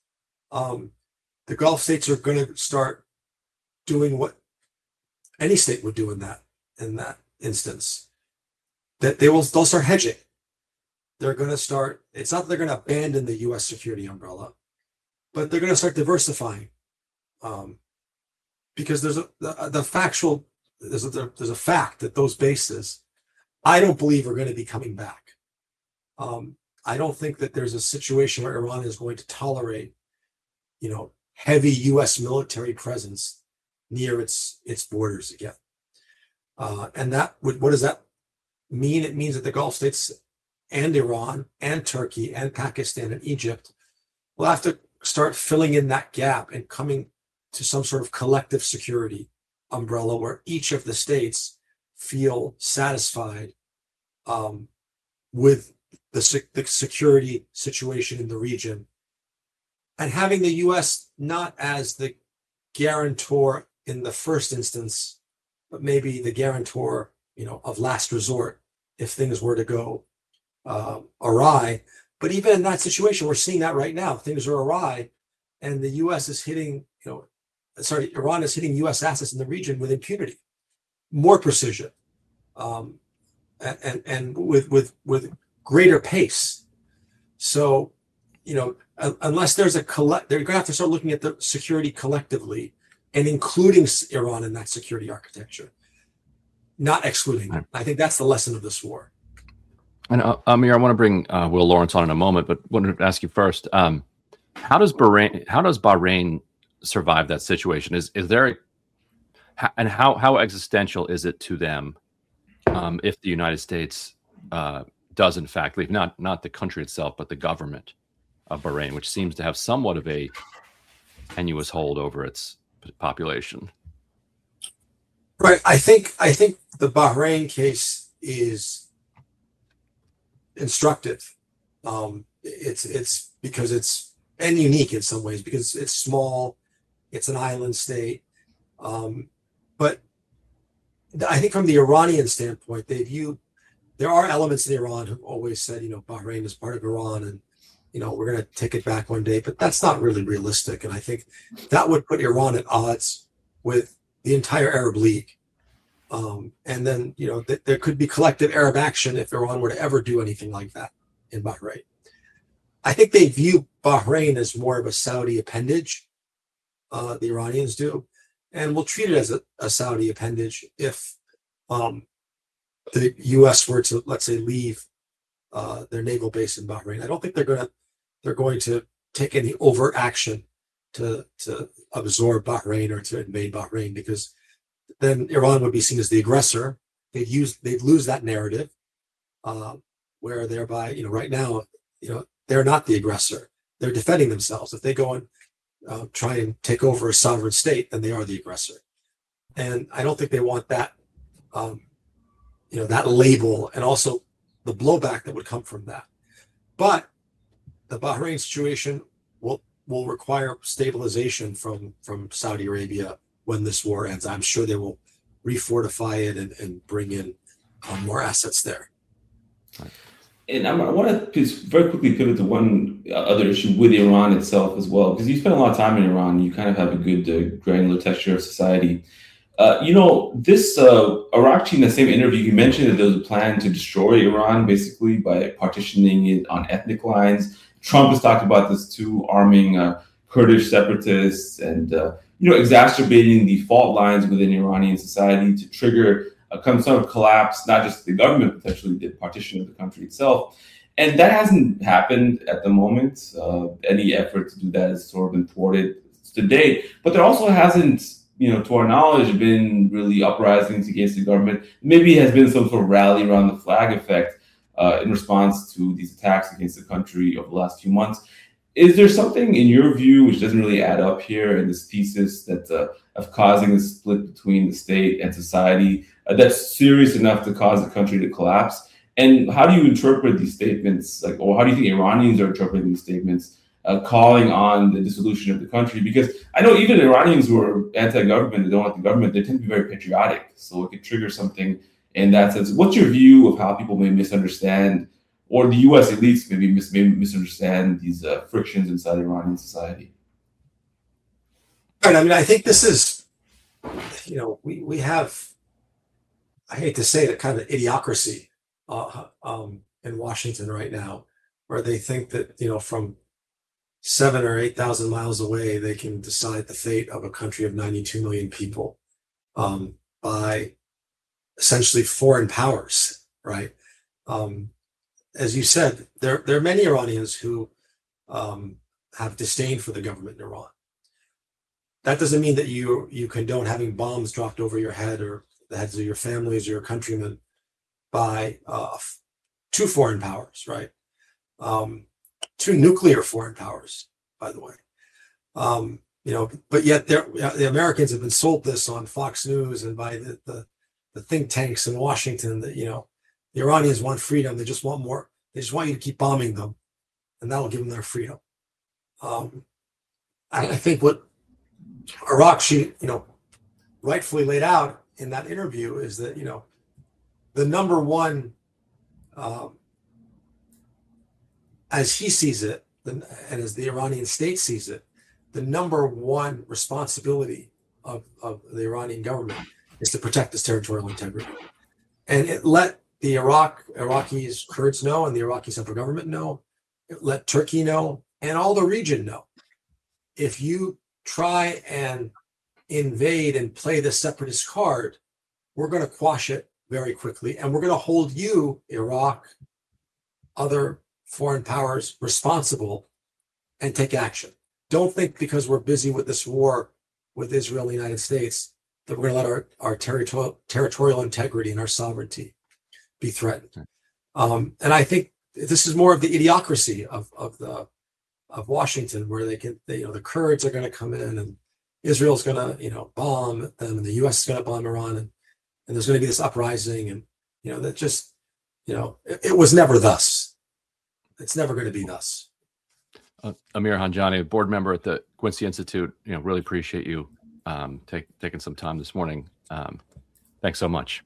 Um, the Gulf states are going to start doing what any state would do in that in that instance. That they will they'll start hedging. They're going to start. It's not that they're going to abandon the U S security umbrella, but they're going to start diversifying, um, because there's a the, the factual there's a, there's a fact that those bases, I don't believe, are going to be coming back. Um, I don't think that there's a situation where Iran is going to tolerate, you know, heavy U S military presence near its its borders again. Uh, and that would, what does that mean? It means that the Gulf states and Iran and Turkey and Pakistan and Egypt will have to start filling in that gap and coming to some sort of collective security umbrella where each of the states feel satisfied um, with the, the security situation in the region, and having the U S not as the guarantor in the first instance, but maybe the guarantor, you know, of last resort if things were to go uh, awry. But even in that situation, we're seeing that right now. Things are awry, and the U S is hitting, you know, sorry, Iran is hitting U S assets in the region with impunity, more precision. Um, and and with with with greater pace. So, you know, unless there's a collect, they're going to have to start looking at the security collectively and including Iran in that security architecture, not excluding them. I think that's the lesson of this war. And uh, Amir, I want to bring uh, Will Lawrence on in a moment, but wanted to ask you first: um, How does Bahrain? How does Bahrain survive that situation? Is is there, a, and how how existential is it to them um, if the United States uh, does in fact leave? Not not the country itself, but the government of Bahrain, which seems to have somewhat of a tenuous hold over its population. Right. I think I think the Bahrain case is instructive. Um, it's it's because it's and unique in some ways because it's small, it's an island state. Um, but I think from the Iranian standpoint, they view there are elements in Iran who've always said, you know, Bahrain is part of Iran and you know we're going to take it back one day, but that's not really realistic. And I think that would put Iran at odds with the entire Arab League. Um, and then, you know, th- there could be collective Arab action if Iran were to ever do anything like that in Bahrain. I think they view Bahrain as more of a Saudi appendage, uh, the Iranians do, and will treat it as a, a Saudi appendage if um, the U S were to, let's say, leave uh, their naval base in Bahrain. I don't think they're going to they're going to take any overt action to to absorb Bahrain or to invade Bahrain because then Iran would be seen as the aggressor. They'd use, they'd lose that narrative, uh, where thereby, you know, right now, you know, they're not the aggressor. They're defending themselves. If they go and uh, try and take over a sovereign state, then they are the aggressor. And I don't think they want that, um, you know, that label and also the blowback that would come from that. But the Bahrain situation will will require stabilization from from Saudi Arabia when this war ends. I'm sure they will refortify it and, and bring in um, more assets there. And I'm, I want to just very quickly pivot to one other issue with Iran itself as well, because you spend a lot of time in Iran. You kind of have a good uh, granular texture of society. Uh, you know, this uh, Arakchi, in the same interview, he mentioned that there was a plan to destroy Iran, basically, by partitioning it on ethnic lines. Trump has talked about this too, arming uh, Kurdish separatists and, uh, you know, exacerbating the fault lines within Iranian society to trigger a some sort of collapse, not just the government, potentially the partition of the country itself. And that hasn't happened at the moment. Uh, any effort to do that has sort of been thwarted to date. But there also hasn't, you know, to our knowledge, been really uprisings against the government. Maybe has been some sort of rally around the flag effect uh, in response to these attacks against the country over the last few months. Is there something in your view which doesn't really add up here in this thesis that uh, of causing a split between the state and society uh, that's serious enough to cause the country to collapse? And how do you interpret these statements, like, or how do you think Iranians are interpreting these statements, uh, calling on the dissolution of the country? Because I know even Iranians who are anti-government, they don't like the government, they tend to be very patriotic. So it could trigger something in that sense. What's your view of how people may misunderstand, or the U S elites maybe, mis- maybe misunderstand these uh, frictions inside Iranian society? Right. I mean, I think this is, you know, we, we have, I hate to say it, kind of idiocracy uh, um, in Washington right now, where they think that, you know, from seven or eight thousand miles away, they can decide the fate of a country of ninety-two million people um, by essentially foreign powers, right? Um, as you said, there there are many Iranians who um, have disdain for the government in Iran. That doesn't mean that you you condone having bombs dropped over your head or the heads of your families or your countrymen by uh, two foreign powers, right? Um, two nuclear foreign powers, by the way. Um, you know, but yet the Americans have been sold this on Fox News and by the, the the think tanks in Washington that, you know, the Iranians want freedom. They just want more. They just want you to keep bombing them, and that'll give them their freedom. Um, I, I think what Arakchi, you know, rightfully laid out in that interview is that, you know, the number one, um, as he sees it, and as the Iranian state sees it, the number one responsibility of, of the Iranian government is to protect its territorial integrity. And it let the Iraq Iraqis, Kurds know, and the Iraqi central government know. Let Turkey know, and all the region know. If you try and invade and play the separatist card, we're going to quash it very quickly, and we're going to hold you, Iraq, other foreign powers, responsible and take action. Don't think because we're busy with this war with Israel and the United States that we're going to let our, our territorial, territorial integrity and our sovereignty be threatened. Um, and I think this is more of the idiocracy of, of the of Washington, where they can, they, you know, the Kurds are going to come in and Israel's going to, you know, bomb them, and the U S is going to bomb Iran, and, and there's going to be this uprising, and you know that just, you know, it, it was never thus. It's never going to be thus. Uh, Amir Hanjani, a board member at the Quincy Institute, you know, really appreciate you um, take, taking some time this morning. Um, thanks so much.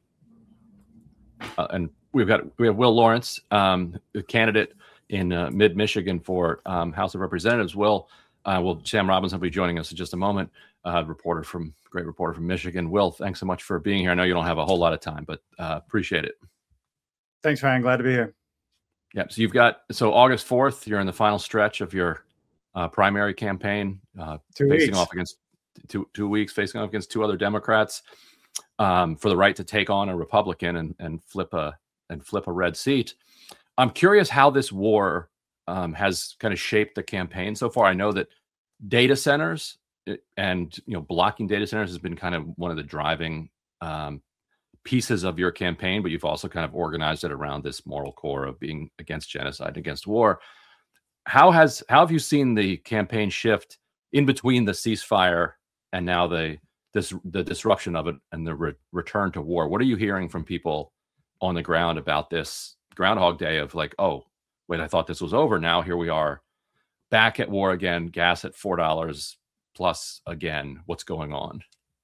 Uh, and we've got we have Will Lawrence, um, a candidate in uh, mid Michigan for um, House of Representatives. Will, uh, will Sam Robinson will be joining us in just a moment. Uh, reporter from great reporter from Michigan. Will, thanks so much for being here. I know you don't have a whole lot of time, but uh, appreciate it. Thanks, Ryan. Glad to be here. Yeah. So you've got so August fourth. You're in the final stretch of your uh, primary campaign, uh, two facing weeks. off against two two weeks, facing off against two other Democrats um, for the right to take on a Republican and and flip a and flip a red seat. I'm curious how this war um, has kind of shaped the campaign so far. I know that data centers and you know blocking data centers has been kind of one of the driving um, pieces of your campaign, but you've also kind of organized it around this moral core of being against genocide, against war. How has how have you seen the campaign shift in between the ceasefire and now the this the disruption of it and the re- return to war? What are you hearing from people on the ground about this Groundhog Day of like, oh, wait, I thought this was over. Now here we are back at war again, gas at four dollars plus again. What's going on?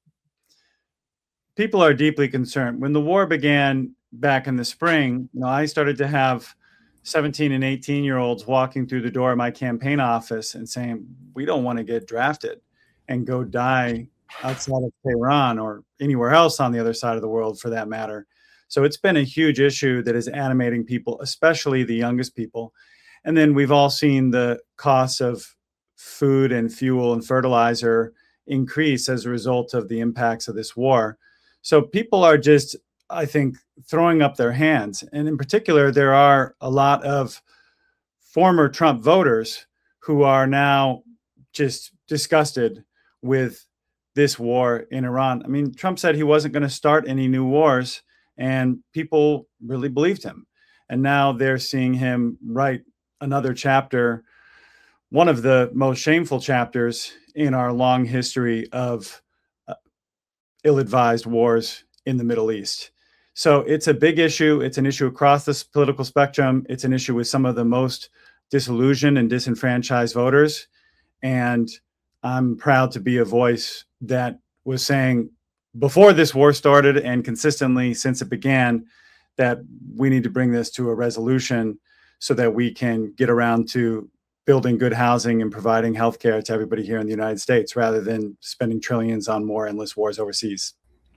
People are deeply concerned. When the war began back in the spring, you know, I started to have seventeen and eighteen year olds walking through the door of my campaign office and saying, we don't want to get drafted and go die outside of Tehran or anywhere else on the other side of the world for that matter. So it's been a huge issue that is animating people, especially the youngest people. And then we've all seen the costs of food and fuel and fertilizer increase as a result of the impacts of this war. So people are just, I think, throwing up their hands. And in particular, there are a lot of former Trump voters who are now just disgusted with this war in Iran. I mean, Trump said he wasn't going to start any new wars, and people really believed him. And now they're seeing him write another chapter, one of the most shameful chapters in our long history of uh, ill-advised wars in the Middle East. So it's a big issue. It's an issue across this political spectrum. It's an issue with some of the most disillusioned and disenfranchised voters. And I'm proud to be a voice that was saying before this war started and consistently since it began that we need to bring this to a resolution so that we can get around to building good housing and providing healthcare to everybody here in the United States rather than spending trillions on more endless wars overseas.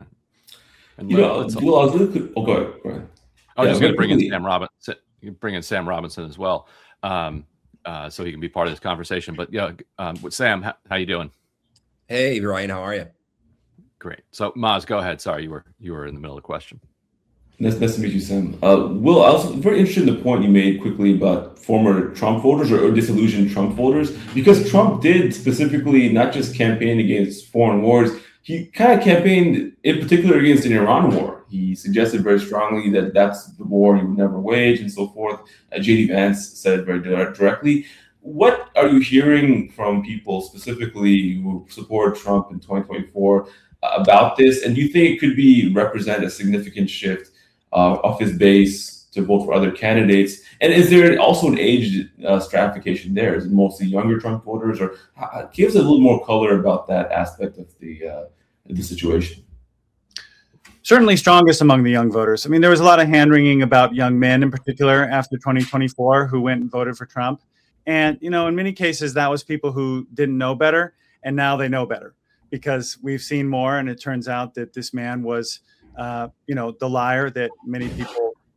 And you know, well, I was really, oh, go ahead. Go ahead. I was yeah, just going to bring in Sam Robinson. Bring in Sam Robinson as well, um, uh, so he can be part of this conversation. But yeah, um, with Sam, how, how you doing? Hey, Ryan, how are you? Great. So Maz, go ahead. Sorry, you were you were in the middle of the question. Nice, nice to meet you, Sam. Uh, Will, I was very interested in the point you made quickly about former Trump voters or, or disillusioned Trump voters, because Trump did specifically not just campaign against foreign wars, he kind of campaigned in particular against an Iran war. He suggested very strongly that that's the war he would never wage and so forth. Uh, J D Vance said it very direct, directly. What are you hearing from people specifically who support Trump in twenty twenty-four uh, about this? And do you think it could be represent a significant shift uh, of his base to vote for other candidates? And is there also an age uh, stratification there? Is it mostly younger Trump voters? Or uh, give us a little more color about that aspect of the uh, the situation. Certainly strongest among the young voters. I mean, there was a lot of hand-wringing about young men in particular after twenty twenty-four who went and voted for Trump. And, you know, in many cases, that was people who didn't know better, and now they know better because we've seen more, and it turns out that this man was, uh, you know, the liar that many people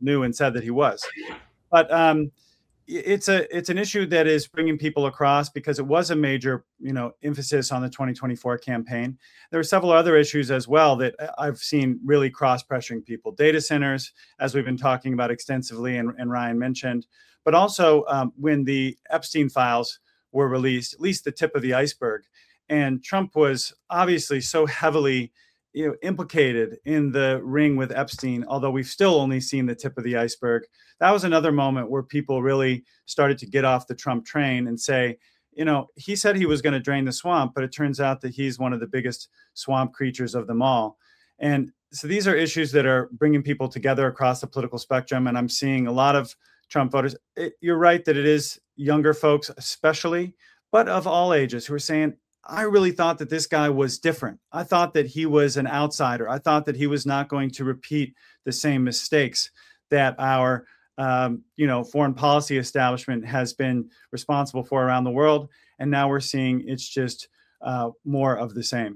knew and said that he was. But um, it's a it's an issue that is bringing people across because it was a major, you know, emphasis on the twenty twenty-four campaign. There are several other issues as well that I've seen really cross-pressuring people. Data centers, as we've been talking about extensively, and, and Ryan mentioned, but also um, when the Epstein files were released, at least the tip of the iceberg, and Trump was obviously so heavily, you know, implicated in the ring with Epstein, although we've still only seen the tip of the iceberg. That was another moment where people really started to get off the Trump train and say, you know, he said he was going to drain the swamp, but it turns out that he's one of the biggest swamp creatures of them all. And so these are issues that are bringing people together across the political spectrum. And I'm seeing a lot of Trump voters. It, you're right that it is younger folks, especially, but of all ages, who are saying, I really thought that this guy was different. I thought that he was an outsider. I thought that he was not going to repeat the same mistakes that our, um, you know, foreign policy establishment has been responsible for around the world. And now we're seeing it's just uh, more of the same.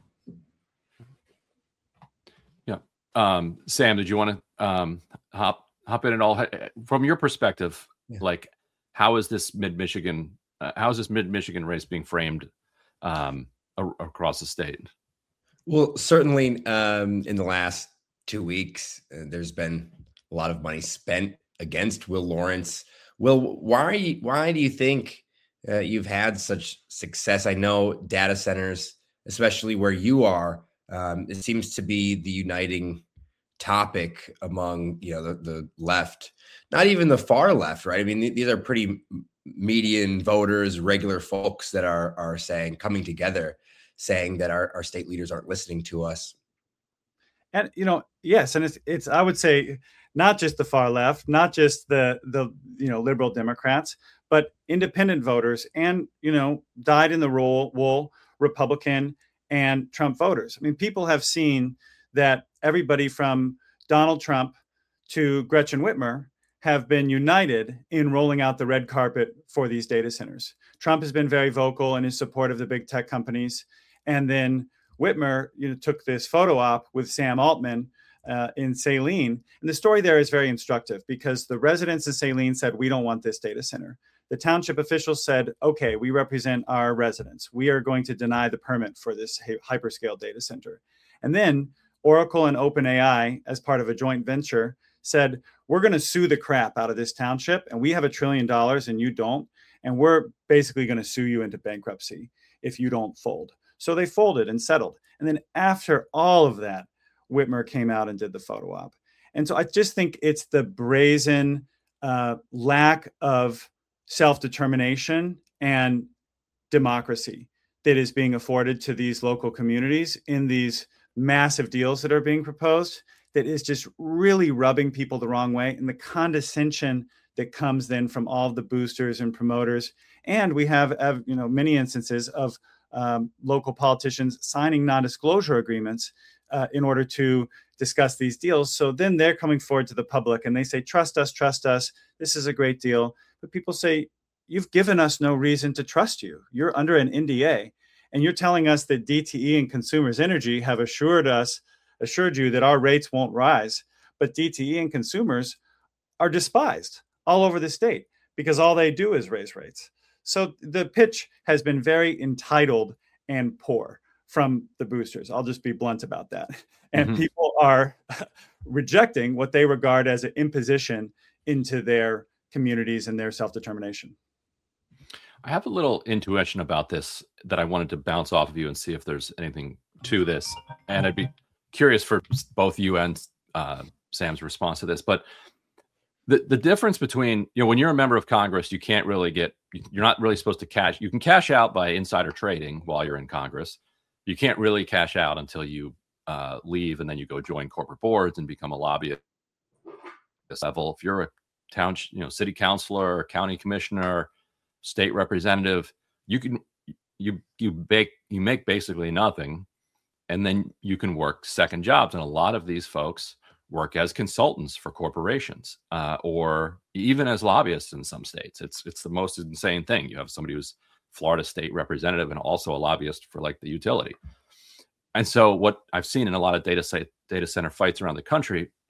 Yeah. Um, Sam, did you want to um, hop hop in at all? From your perspective, yeah. like, how is this mid-Michigan, uh, how is this mid-Michigan race being framed um a- across the state? Well, certainly um in the last two weeks uh, there's been a lot of money spent against Will Lawrence. Will, why why do you think uh, you've had such success? I know data centers, especially where you are, um it seems to be the uniting topic among, you know, the, the left, not even the far left, right? I mean, th- these are pretty median voters, regular folks that are are saying, coming together, saying that our, our state leaders aren't listening to us. And, you know, yes. And it's, it's, I would say, not just the far left, not just the, the, you know, liberal Democrats, but independent voters and, you know, dyed in the wool, wool Republican and Trump voters. I mean, people have seen that everybody from Donald Trump to Gretchen Whitmer have been united in rolling out the red carpet for these data centers. Trump has been very vocal in his support of the big tech companies. And then Whitmer, you know, took this photo op with Sam Altman uh, in Saline. And the story there is very instructive because the residents in Saline said, we don't want this data center. The township officials said, okay, we represent our residents. We are going to deny the permit for this hyperscale data center. And then Oracle and OpenAI, as part of a joint venture, said, we're going to sue the crap out of this township, and we have a trillion dollars and you don't, and we're basically going to sue you into bankruptcy if you don't fold. So they folded and settled. And then after all of that, Whitmer came out and did the photo op. And so I just think it's the brazen uh, lack of self-determination and democracy that is being afforded to these local communities in these massive deals that are being proposed, that is just really rubbing people the wrong way, and the condescension that comes then from all of the boosters and promoters. And we have, have you know, many instances of um, local politicians signing non-disclosure agreements uh, in order to discuss these deals. So then they're coming forward to the public and they say, trust us, trust us. This is a great deal. But people say, you've given us no reason to trust you. You're under an N D A. And you're telling us that D T E and Consumers Energy have assured us assured you that our rates won't rise, but D T E and consumers are despised all over the state because all they do is raise rates. So the pitch has been very entitled and poor from the boosters. I'll just be blunt about that. And mm-hmm. people are rejecting what they regard as an imposition into their communities and their self-determination. I have a little intuition about this that I wanted to bounce off of you and see if there's anything to this. And I'd be curious for both you and uh, Sam's response to this. But the, the difference between, you know, when you're a member of Congress, you can't really get, you're not really supposed to cash. You can cash out by insider trading while you're in Congress. You can't really cash out until you uh, leave and then you go join corporate boards and become a lobbyist level. If you're a town, you know, city councilor, county commissioner, state representative, you can you you make you make basically nothing, and then you can work second jobs. And a lot of these folks work as consultants for corporations, uh, or even as lobbyists in some states. It's it's the most insane thing. You have somebody who's Florida state representative and also a lobbyist for like the utility. And so what I've seen in a lot of data site data center fights around the country,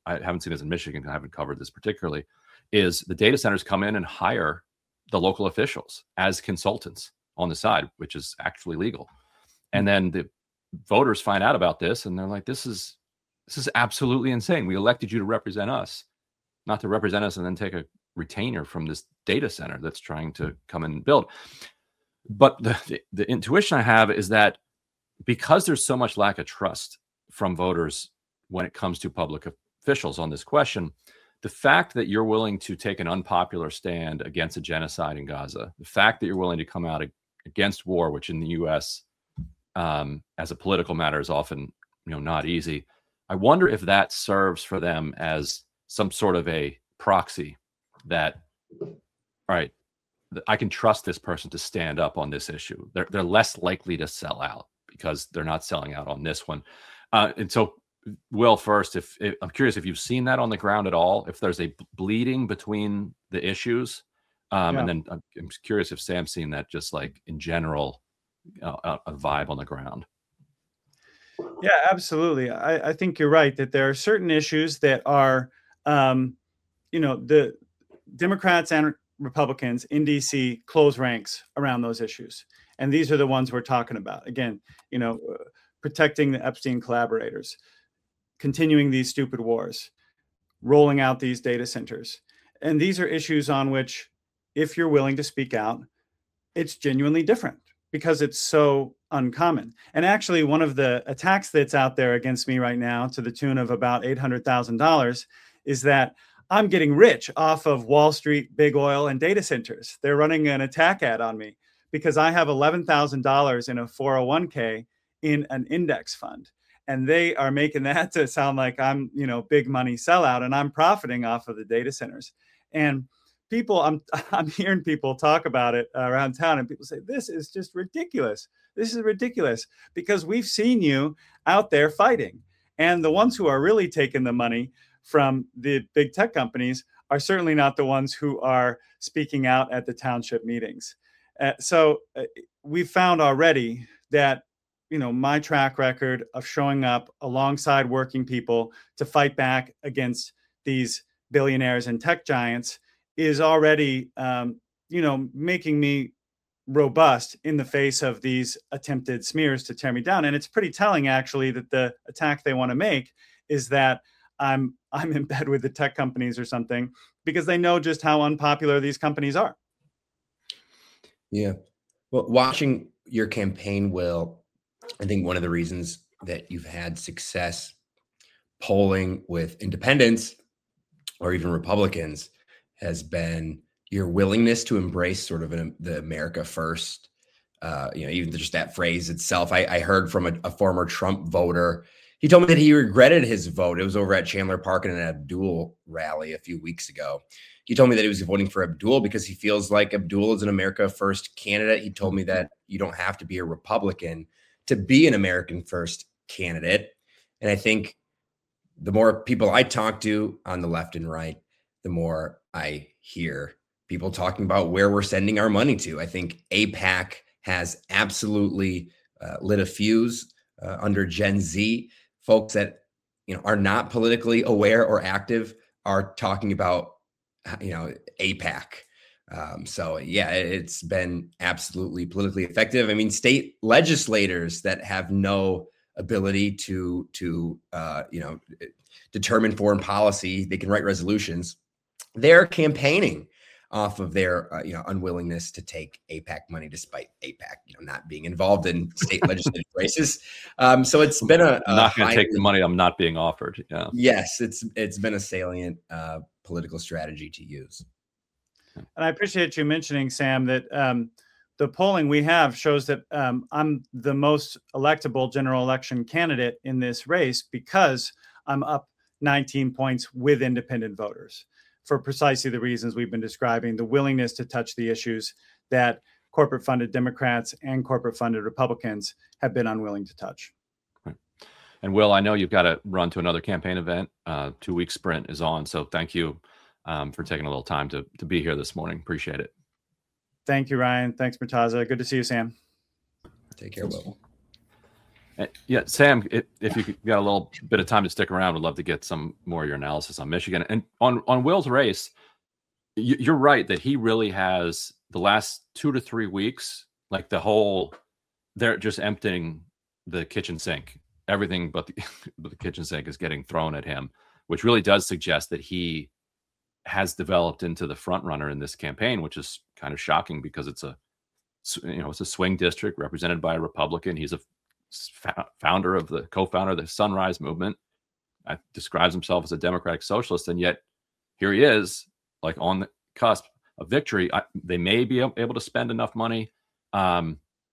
I haven't seen this in Michigan, I haven't covered this particularly, is the data centers come in and hire the local officials as consultants on the side, which is actually legal. And then the voters find out about this and they're like, this is this is absolutely insane. We elected you to represent us, not to represent us and then take a retainer from this data center that's trying to come in and build. But the, the, the intuition I have is that because there's so much lack of trust from voters when it comes to public officials on this question, the fact that you're willing to take an unpopular stand against a genocide in Gaza, the fact that you're willing to come out against war, which in the U S um, as a political matter is often, you know, not easy. I wonder if that serves for them as some sort of a proxy that, all right, I can trust this person to stand up on this issue. They're they're less likely to sell out because they're not selling out on this one. Uh, and so, Will, first, if, if I'm curious if you've seen that on the ground at all, if there's a bleeding between the issues, um, yeah. and then I'm, I'm curious if Sam's seen that just like in general, uh, a, a vibe on the ground. Yeah, absolutely. I, I think you're right that there are certain issues that are, um, you know, the Democrats and Republicans in D C close ranks around those issues. And these are the ones we're talking about. Again, you know, uh, protecting the Epstein collaborators, continuing these stupid wars, rolling out these data centers. And these are issues on which, if you're willing to speak out, it's genuinely different because it's so uncommon. And actually, one of the attacks that's out there against me right now to the tune of about eight hundred thousand dollars is that I'm getting rich off of Wall Street, big oil, and data centers. They're running an attack ad on me because I have eleven thousand dollars in a four oh one k in an index fund. And they are making that to sound like I'm, you know, big money sellout and I'm profiting off of the data centers. And people, I'm I'm hearing people talk about it around town and people say, this is just ridiculous. This is ridiculous because we've seen you out there fighting. And the ones who are really taking the money from the big tech companies are certainly not the ones who are speaking out at the township meetings. Uh, so uh, we've found already that, you know, my track record of showing up alongside working people to fight back against these billionaires and tech giants is already, um, you know, making me robust in the face of these attempted smears to tear me down. And it's pretty telling, actually, that the attack they want to make is that I'm I'm in bed with the tech companies or something because they know just how unpopular these companies are. Yeah. Well, watching your campaign, Will, I think one of the reasons that you've had success polling with independents or even Republicans has been your willingness to embrace sort of an, the America First, uh, you know, even just that phrase itself. I, I heard from a, a former Trump voter. He told me that he regretted his vote. It was over at Chandler Park in an Abdul rally a few weeks ago. He told me that he was voting for Abdul because he feels like Abdul is an America First candidate. He told me that you don't have to be a Republican to be an American First candidate. And I think the more people I talk to on the left and right, the more I hear people talking about where we're sending our money to. I think AIPAC has absolutely uh, lit a fuse uh, under Gen Z. Folks that, you know, are not politically aware or active are talking about, you know, AIPAC. Um, so yeah, it's been absolutely politically effective. I mean, state legislators that have no ability to, to, uh, you know, determine foreign policy, they can write resolutions. They're campaigning off of their, uh, you know, unwillingness to take AIPAC money, despite AIPAC, you know, not being involved in state legislative races. Um, so it's been a, I'm not going to take the money I'm not being offered. Yeah. Yes, it's it's been a salient uh, political strategy to use. And I appreciate you mentioning, Sam, that um, the polling we have shows that um, I'm the most electable general election candidate in this race because I'm up nineteen points with independent voters for precisely the reasons we've been describing, the willingness to touch the issues that corporate funded Democrats and corporate funded Republicans have been unwilling to touch. Right. And Will, I know you've got to run to another campaign event. Uh, two week sprint is on. So thank you um, for taking a little time to, to be here this morning. Appreciate it. Thank you, Ryan. Thanks, Murtaza. Good to see you, Sam. Take care, Will. Yeah, Sam, if, if you got a little bit of time to stick around, would love to get some more of your analysis on Michigan. And on, on Will's race, you're right that he really has the last two to three weeks, like the whole, they're just emptying the kitchen sink. Everything but the, but the kitchen sink is getting thrown at him, which really does suggest that he has developed into the front runner in this campaign, which is kind of shocking because it's a, you know, it's a swing district represented by a Republican. He's a founder of the co-founder of the Sunrise Movement. Uh, describes himself as a democratic socialist, and yet here he is, like on the cusp of victory. I, they may be able to spend enough money um,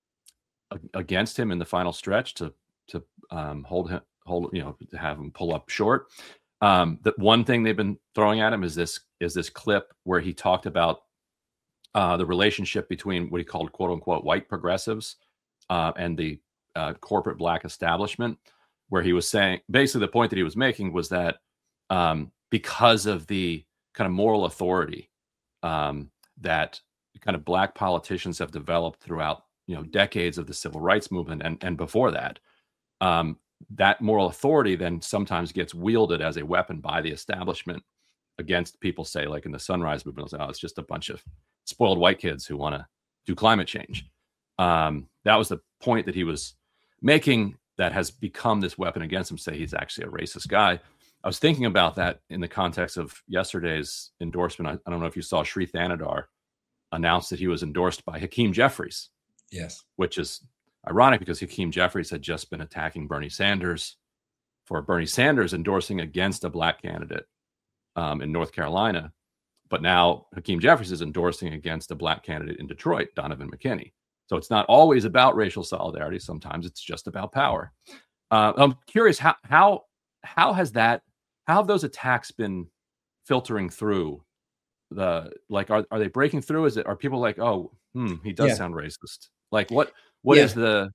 against him in the final stretch to to um, hold him, hold you know, to have him pull up short. Um, the one thing they've been throwing at him is this is this clip where he talked about uh, the relationship between what he called "quote unquote" white progressives uh, and the uh, corporate black establishment, where he was saying basically the point that he was making was that um, because of the kind of moral authority um, that kind of black politicians have developed throughout, you know, decades of the civil rights movement and, and before that, um, that moral authority then sometimes gets wielded as a weapon by the establishment against people, say, like in the Sunrise Movement, oh, it's just a bunch of spoiled white kids who want to do climate change. Um, that was the point that he was making that has become this weapon against him, say he's actually a racist guy. I was thinking about that in the context of yesterday's endorsement. I, I don't know if you saw Sri Thanadar announced that he was endorsed by Hakeem Jeffries. Yes. Which is ironic because Hakeem Jeffries had just been attacking Bernie Sanders for Bernie Sanders endorsing against a black candidate um, in North Carolina. But now Hakeem Jeffries is endorsing against a black candidate in Detroit, Donovan McKinney. So it's not always about racial solidarity. Sometimes it's just about power. Uh, I'm curious, how how how has that, how have those attacks been filtering through the, like, are, are they breaking through? Is it, are people like, oh, hmm, he does Yeah. sound racist? Like what, what Yeah. is the,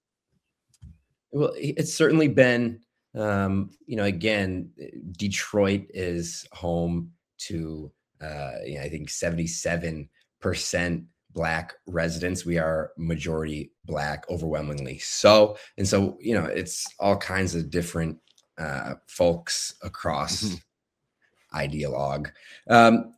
Well, it's certainly been, um, you know, again, Detroit is home to, uh, you know, I think seventy-seven percent Black residents. We are majority Black, overwhelmingly so. And so, you know, it's all kinds of different uh, folks across mm-hmm. ideologue. Um,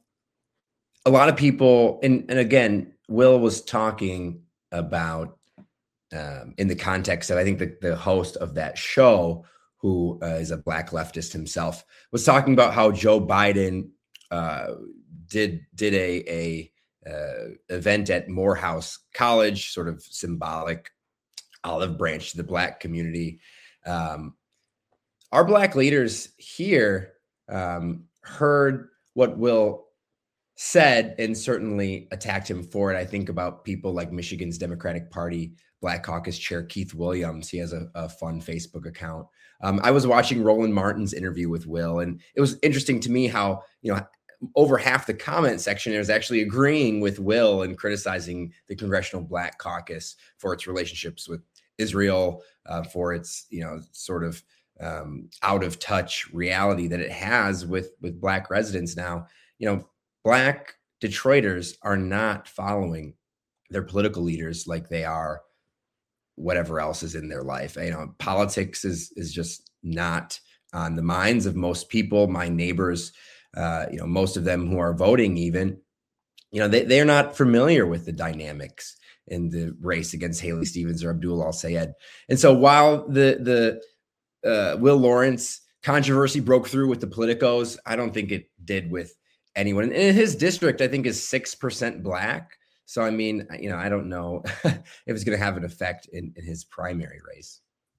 a lot of people, and, and again, Will was talking about, Um, in the context of, I think the, the host of that show, who uh, is a Black leftist himself, was talking about how Joe Biden uh, did did a, a uh, event at Morehouse College, sort of symbolic olive branch to the Black community. Um, our Black leaders here um, heard what Will said and certainly attacked him for it. I think about people like Michigan's Democratic Party Black Caucus Chair Keith Williams. He has a, a fun Facebook account. Um, I was watching Roland Martin's interview with Will, and it was interesting to me how, you know, over half the comment section is actually agreeing with Will and criticizing the Congressional Black Caucus for its relationships with Israel, uh, for its, you know, sort of um, out of touch reality that it has with, with Black residents now. You know, Black Detroiters are not following their political leaders like they are whatever else is in their life. You know, politics is is just not on the minds of most people. My neighbors, uh, you know, most of them who are voting even, you know, they, they're not familiar with the dynamics in the race against Haley Stevens or Abdul Al-Sayed. And so while the, the uh, Will Lawrence controversy broke through with the politicos, I don't think it did with anyone. And in his district, I think, is six percent Black. So, I mean, you know, I don't know if it's going to have an effect in, in his primary race.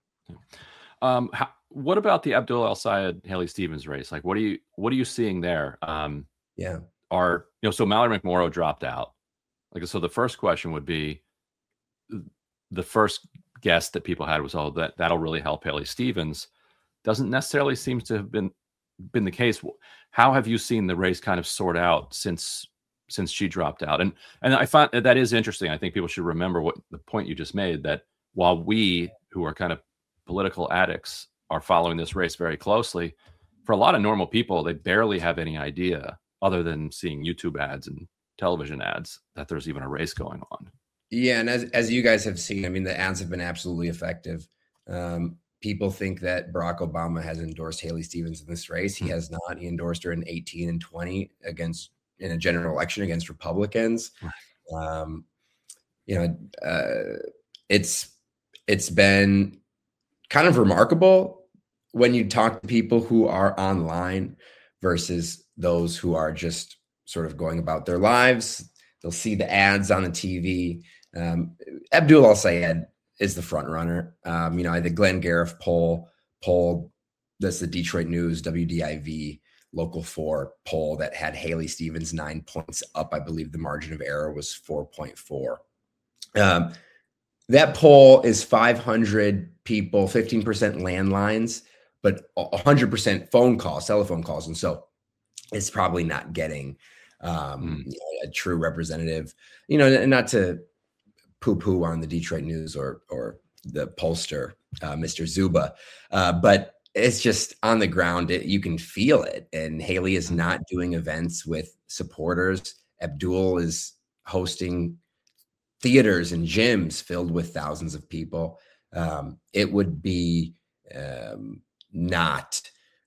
Um, how, what about the Abdul Al-Sayed Haley Stevens race? Like, what are you, what are you seeing there? Um, yeah. Are, you know, so Mallory McMorrow dropped out. Like, so the first question would be, the first guess that people had was, oh, that that'll really help Haley Stevens. Doesn't necessarily seem to have been, been the case. How have you seen the race kind of sort out since, since she dropped out? And and I find that is interesting. I think people should remember what the point you just made, that while we who are kind of political addicts are following this race very closely, for a lot of normal people, they barely have any idea, other than seeing YouTube ads and television ads, that there's even a race going on. Yeah, and as as you guys have seen, I mean, the ads have been absolutely effective. Um, people think that Barack Obama has endorsed Haley Stevens in this race. He has not. He endorsed her in eighteen and twenty against in a general election against Republicans. Um, you know, uh, it's it's been kind of remarkable when you talk to people who are online versus those who are just sort of going about their lives. They'll see the ads on the T V. Um, Abdul Al-Sayed is the front runner. Um, you know, the Glenn Gariff poll, poll, that's the Detroit News, W D I V, Local four poll that had Haley Stevens nine points up. I believe the margin of error was four point four. Um, that poll is five hundred people, fifteen percent landlines, but one hundred percent phone calls, telephone calls. And so it's probably not getting um, mm. you know, a true representative, you know, and not to poo-poo on the Detroit News or or the pollster, uh, Mister Zuba, uh, but it's just on the ground. It, you can feel it. And Haley is not doing events with supporters. Abdul is hosting theaters and gyms filled with thousands of people. Um, it would be um, not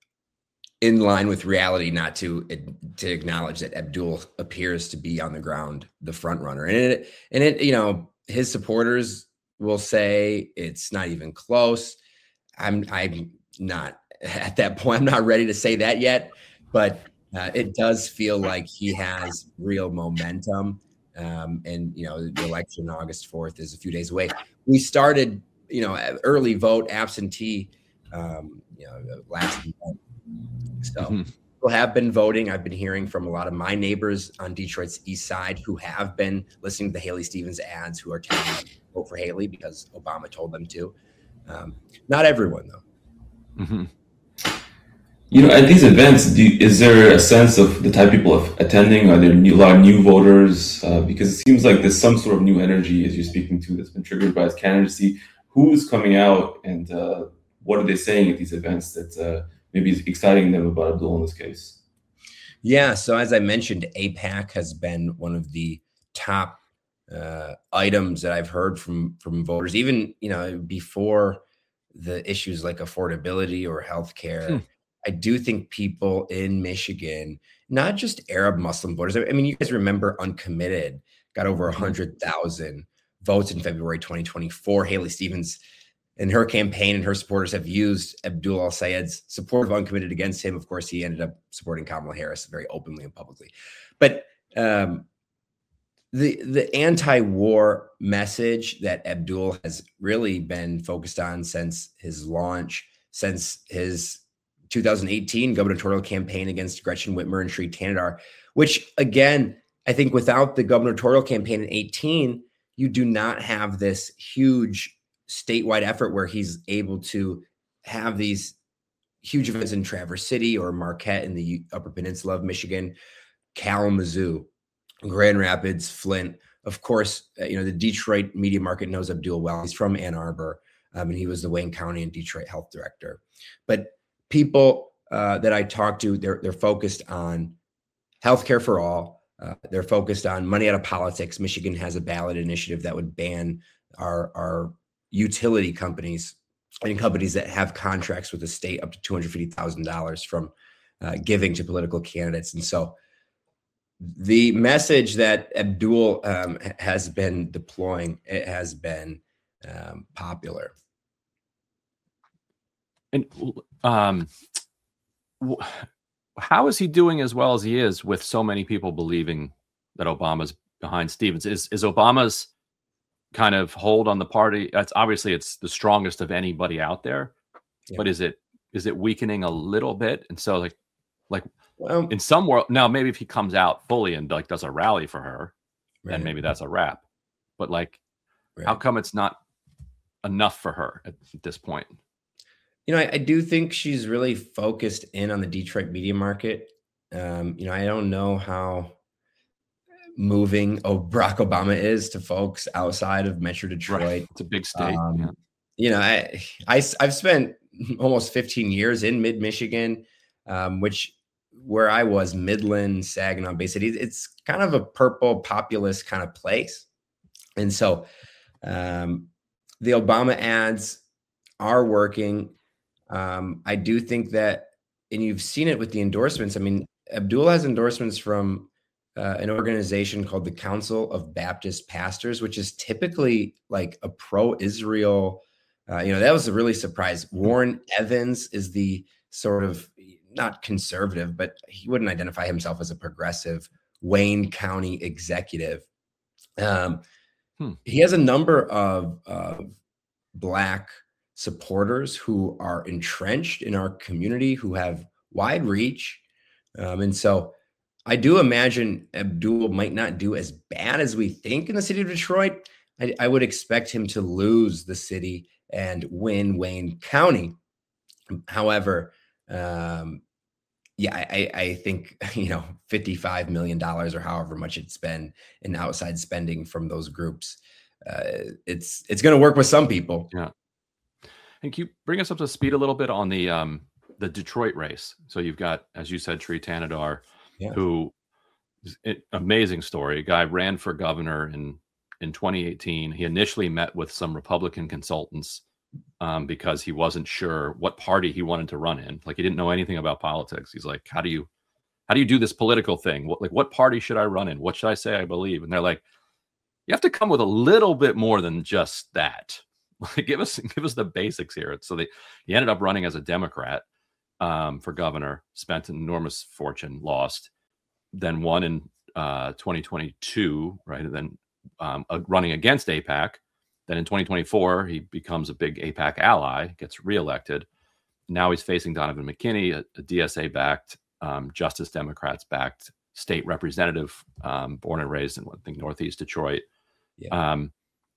in line with reality not to to acknowledge that Abdul appears to be on the ground the front runner. And it, and it, you know, his supporters will say it's not even close. I'm I'm not at that point. I'm not ready to say that yet, but uh, it does feel like he has real momentum. Um, and, you know, the election August fourth is a few days away. We started, you know, early vote absentee, um, you know, last month. So mm-hmm. people have been voting. I've been hearing from a lot of my neighbors on Detroit's east side who have been listening to the Haley Stevens ads, who are telling them to vote for Haley because Obama told them to. Um, not everyone, though. Mm-hmm. You know, at these events, do you, is there a sense of the type of people of attending? Are there new, a lot of new voters? Uh, because it seems like there's some sort of new energy as you're speaking to that's been triggered by his candidacy. Who's coming out and uh, what are they saying at these events that uh, maybe is exciting them about Abdul in this case? Yeah, so as I mentioned, AIPAC has been one of the top uh, items that I've heard from from voters, even, you know, before the issues like affordability or healthcare. Hmm. I do think people in Michigan, not just Arab Muslim voters. I mean, you guys remember Uncommitted got over one hundred thousand votes in February twenty twenty-four. Haley Stevens and her campaign and her supporters have used Abdul Al-Sayed's support of Uncommitted against him. Of course, he ended up supporting Kamala Harris very openly and publicly. But um, the the anti-war message that Abdul has really been focused on since his launch, since his two thousand eighteen gubernatorial campaign against Gretchen Whitmer and Sri Tanadar, which, again, I think without the gubernatorial campaign in eighteen, you do not have this huge statewide effort where he's able to have these huge events in Traverse City or Marquette in the Upper Peninsula of Michigan, Kalamazoo, Grand Rapids, Flint. Of course, you know, the Detroit media market knows Abdul well. He's from Ann Arbor, um, and he was the Wayne County and Detroit health director. But people uh, that I talk to, they're they're focused on healthcare for all. Uh, they're focused on money out of politics. Michigan has a ballot initiative that would ban our our utility companies and companies that have contracts with the state up to two hundred fifty thousand dollars from uh, giving to political candidates. And so the message that Abdul um, has been deploying, it has been um, popular. And um, how is he doing as well as he is with so many people believing that Obama's behind Stevens? Is is Obama's kind of hold on the party? That's obviously it's the strongest of anybody out there, yeah. But is it is it weakening a little bit? And so like like well, in some world now, maybe if he comes out fully and like does a rally for her, right, then maybe that's a wrap. But like, right, how come it's not enough for her at, at this point? You know, I, I do think she's really focused in on the Detroit media market. Um, you know, I don't know how moving oh, Barack Obama is to folks outside of Metro Detroit. Right. It's a big state. Um, yeah. You know, I, I, I've spent almost fifteen years in mid-Michigan, um, which where I was, Midland, Saginaw, Bay City. It's kind of a purple populist kind of place. And so um, the Obama ads are working. Um, I do think that, and you've seen it with the endorsements. I mean, Abdul has endorsements from uh, an organization called the Council of Baptist Pastors, which is typically like a pro-Israel. Uh, you know, that was a really surprise. Warren Evans is the sort of not conservative, but he wouldn't identify himself as a progressive Wayne County executive. Um, hmm. He has a number of, of Black supporters who are entrenched in our community, who have wide reach. Um, and so I do imagine Abdul might not do as bad as we think in the city of Detroit. I, I would expect him to lose the city and win Wayne County. However, um, yeah, I, I think, you know, fifty-five million dollars or however much it's been in outside spending from those groups, uh, it's it's going to work with some people. Yeah. And can you bring us up to speed a little bit on the um, the Detroit race? So you've got, as you said, Sri Tanadar, yeah. who is an amazing story. A guy ran for governor in, in twenty eighteen. He initially met with some Republican consultants um, because he wasn't sure what party he wanted to run in. Like, he didn't know anything about politics. He's like, how do you how do you do this political thing? What, like, what party should I run in? What should I say I believe? And they're like, you have to come with a little bit more than just that. Like, give us give us the basics here. So they, he ended up running as a Democrat um, for governor, spent an enormous fortune, lost, then won in uh, twenty twenty-two, right? And then um, uh, running against AIPAC. Then in twenty twenty-four, he becomes a big AIPAC ally, gets reelected. Now he's facing Donovan McKinney, a, a D S A-backed, um, Justice Democrats-backed state representative, um, born and raised in, I think, Northeast Detroit. Yeah. Um,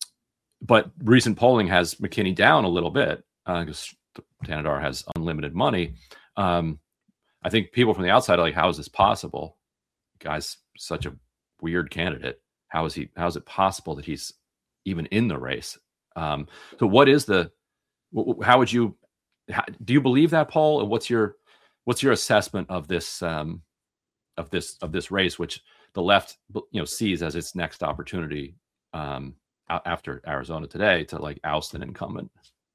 But recent polling has McKinney down a little bit because uh, Tanadar has unlimited money. Um, I think people from the outside are like, how is this possible? Guy's such a weird candidate. How is he? How is it possible that he's even in the race? Um, so what is the, how would you, how, do you believe that poll? And what's your, what's your assessment of this, um, of this, of this race, which the left, you know, sees as its next opportunity, um, after Arizona today, to like oust an incumbent?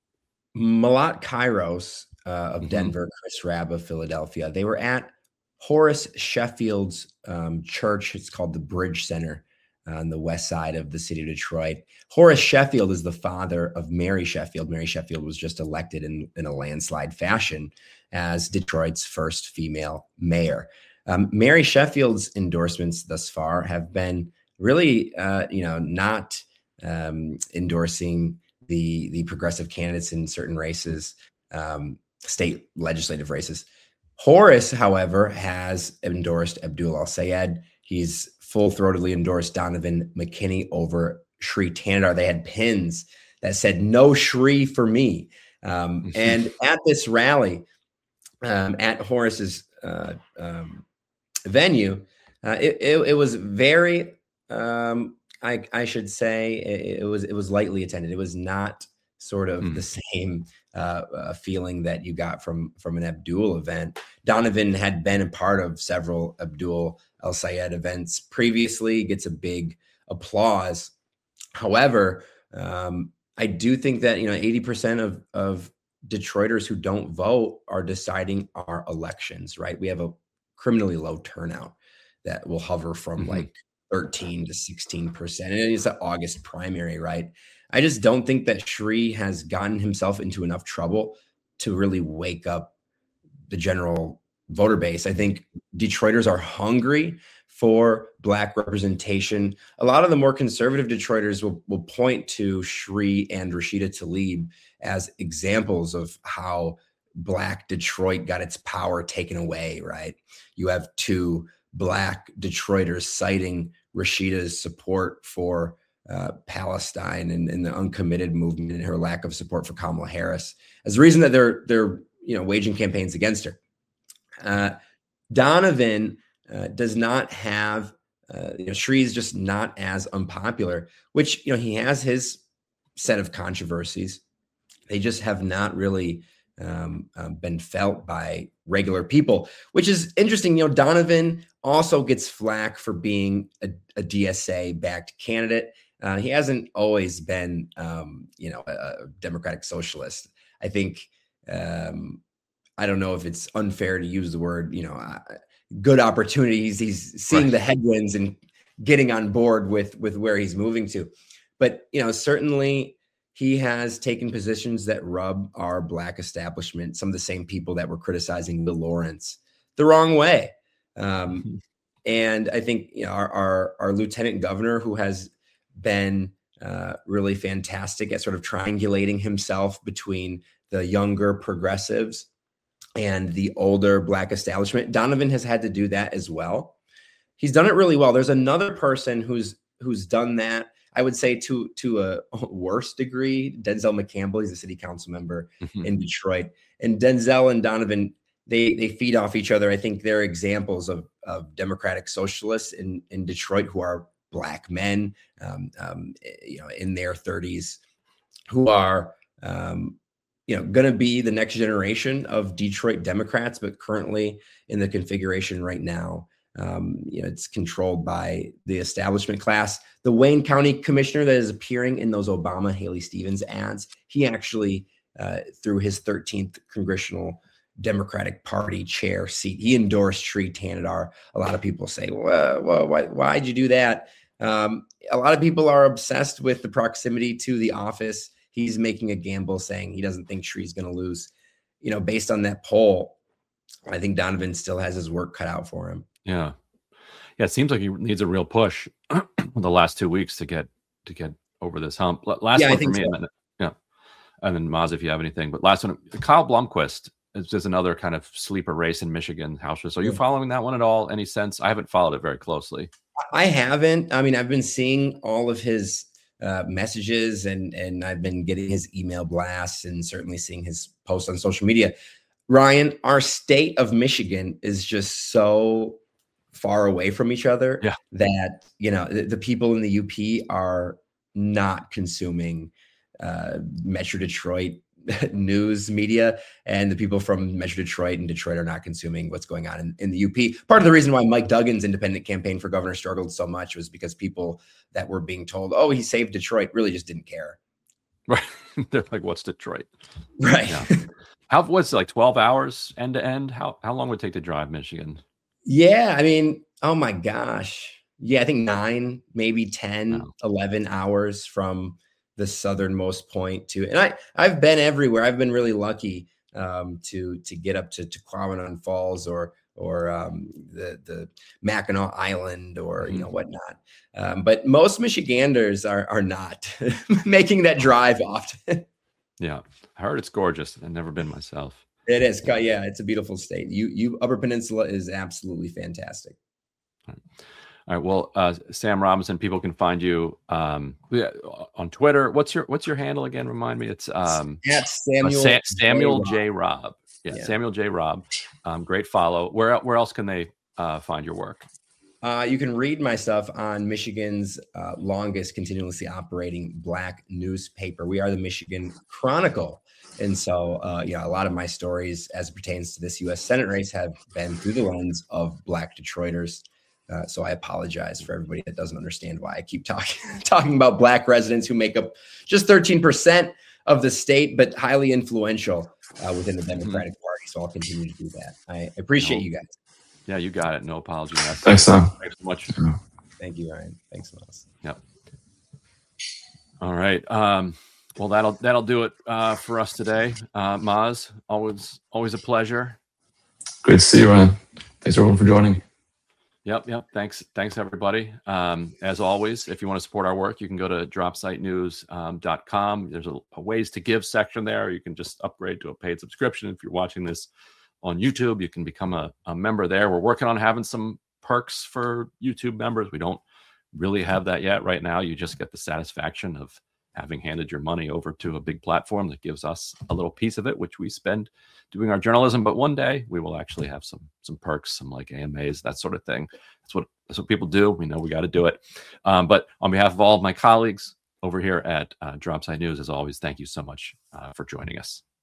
Malat Kairos uh, of mm-hmm. Denver, Chris Rabb of Philadelphia. They were at Horace Sheffield's um, church. It's called the Bridge Center on the west side of the city of Detroit. Horace Sheffield is the father of Mary Sheffield. Mary Sheffield was just elected in, in a landslide fashion as Detroit's first female mayor. Um, Mary Sheffield's endorsements thus far have been really, uh, you know, not um, endorsing the the progressive candidates in certain races, um, state legislative races. Horace, however, has endorsed Abdul El-Sayed. He's full-throatedly endorsed Donovan McKinney over Sri Tanadar. They had pins that said, "No Sri for me." Um, and at this rally, um, at Horace's uh, um, venue, uh, it, it, it was very, um, I, I should say, it, it was it was lightly attended. It was not sort of mm. the same uh, uh, feeling that you got from from an Abdul event. Donovan had been a part of several Abdul El-Sayed events previously, gets a big applause. However, um, I do think that, you know, eighty percent of, of Detroiters who don't vote are deciding our elections, right? We have a criminally low turnout that will hover from mm-hmm. like thirteen to sixteen percent. And it's an August primary, right? I just don't think that Sri has gotten himself into enough trouble to really wake up the general voter base. I think Detroiters are hungry for Black representation. A lot of the more conservative Detroiters will, will point to Sri and Rashida Tlaib as examples of how Black Detroit got its power taken away, right? You have two Black Detroiters citing Rashida's support for uh, Palestine and, and the uncommitted movement and her lack of support for Kamala Harris as the reason that they're, they're you know, waging campaigns against her. Uh, Donovan uh, does not have, uh, you know, Sri is just not as unpopular, which, you know, he has his set of controversies. They just have not really um, uh, been felt by regular people, which is interesting. You know, Donovan also gets flack for being a, a D S A-backed candidate. Uh, he hasn't always been, um, you know, a, a Democratic socialist. I think um, I don't know if it's unfair to use the word, you know, uh, good opportunities. He's seeing right. the headwinds and getting on board with with where he's moving to. But, you know, certainly he has taken positions that rub our Black establishment, some of the same people that were criticizing Will Lawrence, the wrong way. Um, mm-hmm. And I think, you know, our, our, our lieutenant governor, who has been uh, really fantastic at sort of triangulating himself between the younger progressives and the older Black establishment, Donovan has had to do that as well. He's done it really well. There's another person who's who's done that, I would say, to to a worse degree. Denzel McCampbell, he's a city council member mm-hmm. in Detroit. And Denzel and Donovan, they they feed off each other. I think they're examples of, of democratic socialists in, in Detroit who are Black men, um, um, you know, in their thirties, who are, um, you know, going to be the next generation of Detroit Democrats, but currently in the configuration right now, Um, you know, it's controlled by the establishment class. The Wayne County commissioner that is appearing in those Obama Haley Stevens ads, he actually, uh, through his thirteenth congressional Democratic Party chair seat, he endorsed Sri Tanadar. A lot of people say, well, well why, why'd you do that? Um, a lot of people are obsessed with the proximity to the office. He's making a gamble saying he doesn't think Sri's going to lose. You know, based on that poll, I think Donovan still has his work cut out for him. Yeah. Yeah. It seems like he needs a real push the last two weeks to get, to get over this hump. Last yeah, one I think for me. so. And then, yeah. And then Maz, if you have anything, but last one, Kyle Blomquist is just another kind of sleeper race in Michigan House. So are you following that one at all? Any sense? I haven't followed it very closely. I haven't. I mean, I've been seeing all of his uh, messages and, and I've been getting his email blasts and certainly seeing his posts on social media. Ryan, our state of Michigan is just so far away from each other yeah. that, you know, the, the people in the U P are not consuming uh, Metro Detroit news media, and the people from Metro Detroit and Detroit are not consuming what's going on in, in the U P. Part of the reason why Mike Duggan's independent campaign for governor struggled so much was because people that were being told, oh, he saved Detroit, really just didn't care. Right. They're like, what's Detroit? Right. Yeah. How what's it, like twelve hours end to end? How how long would it take to drive Michigan? Yeah, I mean, oh my gosh. Yeah, I think nine, maybe ten, wow. eleven hours from the southernmost point to, and I, I've been everywhere. I've been really lucky um, to to get up to, to Quamanon Falls or or um, the, the Mackinac Island or, mm-hmm. you know, whatnot. Um, but most Michiganders are are not making that drive often. Yeah, I heard it's gorgeous. I've never been myself. It is. Yeah, it's a beautiful state. You, you Upper Peninsula is absolutely fantastic. All right. All right. Well, uh, Sam Robinson, people can find you um, on Twitter. What's your What's your handle again? Remind me. It's um, at Samuel, uh, Sa- Samuel J. Robb. Robb. Yeah, yeah, Samuel J. Robb. Um, great follow. Where Where else can they uh, find your work? Uh, you can read my stuff on Michigan's uh, longest continuously operating Black newspaper. We are the Michigan Chronicle. And so, uh, you know, a lot of my stories as it pertains to this U S Senate race have been through the lens of Black Detroiters. Uh, so I apologize for everybody that doesn't understand why I keep talking talking about Black residents who make up just thirteen percent of the state, but highly influential uh, within the Democratic mm-hmm. Party. So I'll continue to do that. I appreciate no. you guys. Yeah, you got it. No apology. Thanks, Sam. Thanks so much. Thank you, Ryan. Thanks, Miles. Yep. All right. Um, well, that'll that'll do it uh, for us today. Uh, Maz, always always a pleasure. Great to see you, Ryan. Thanks everyone for joining. Yep, yep. Thanks, thanks everybody. Um, as always, if you want to support our work, you can go to drop site news dot com. There's a, a ways to give section there. You can just upgrade to a paid subscription. If you're watching this on YouTube, you can become a, a member there. We're working on having some perks for YouTube members. We don't really have that yet right now. You just get the satisfaction of having handed your money over to a big platform that gives us a little piece of it, which we spend doing our journalism. But one day we will actually have some some perks, some like A M As, that sort of thing. That's what that's what people do. We know we got to do it. Um, but on behalf of all of my colleagues over here at uh, Dropside News, as always, thank you so much uh, for joining us.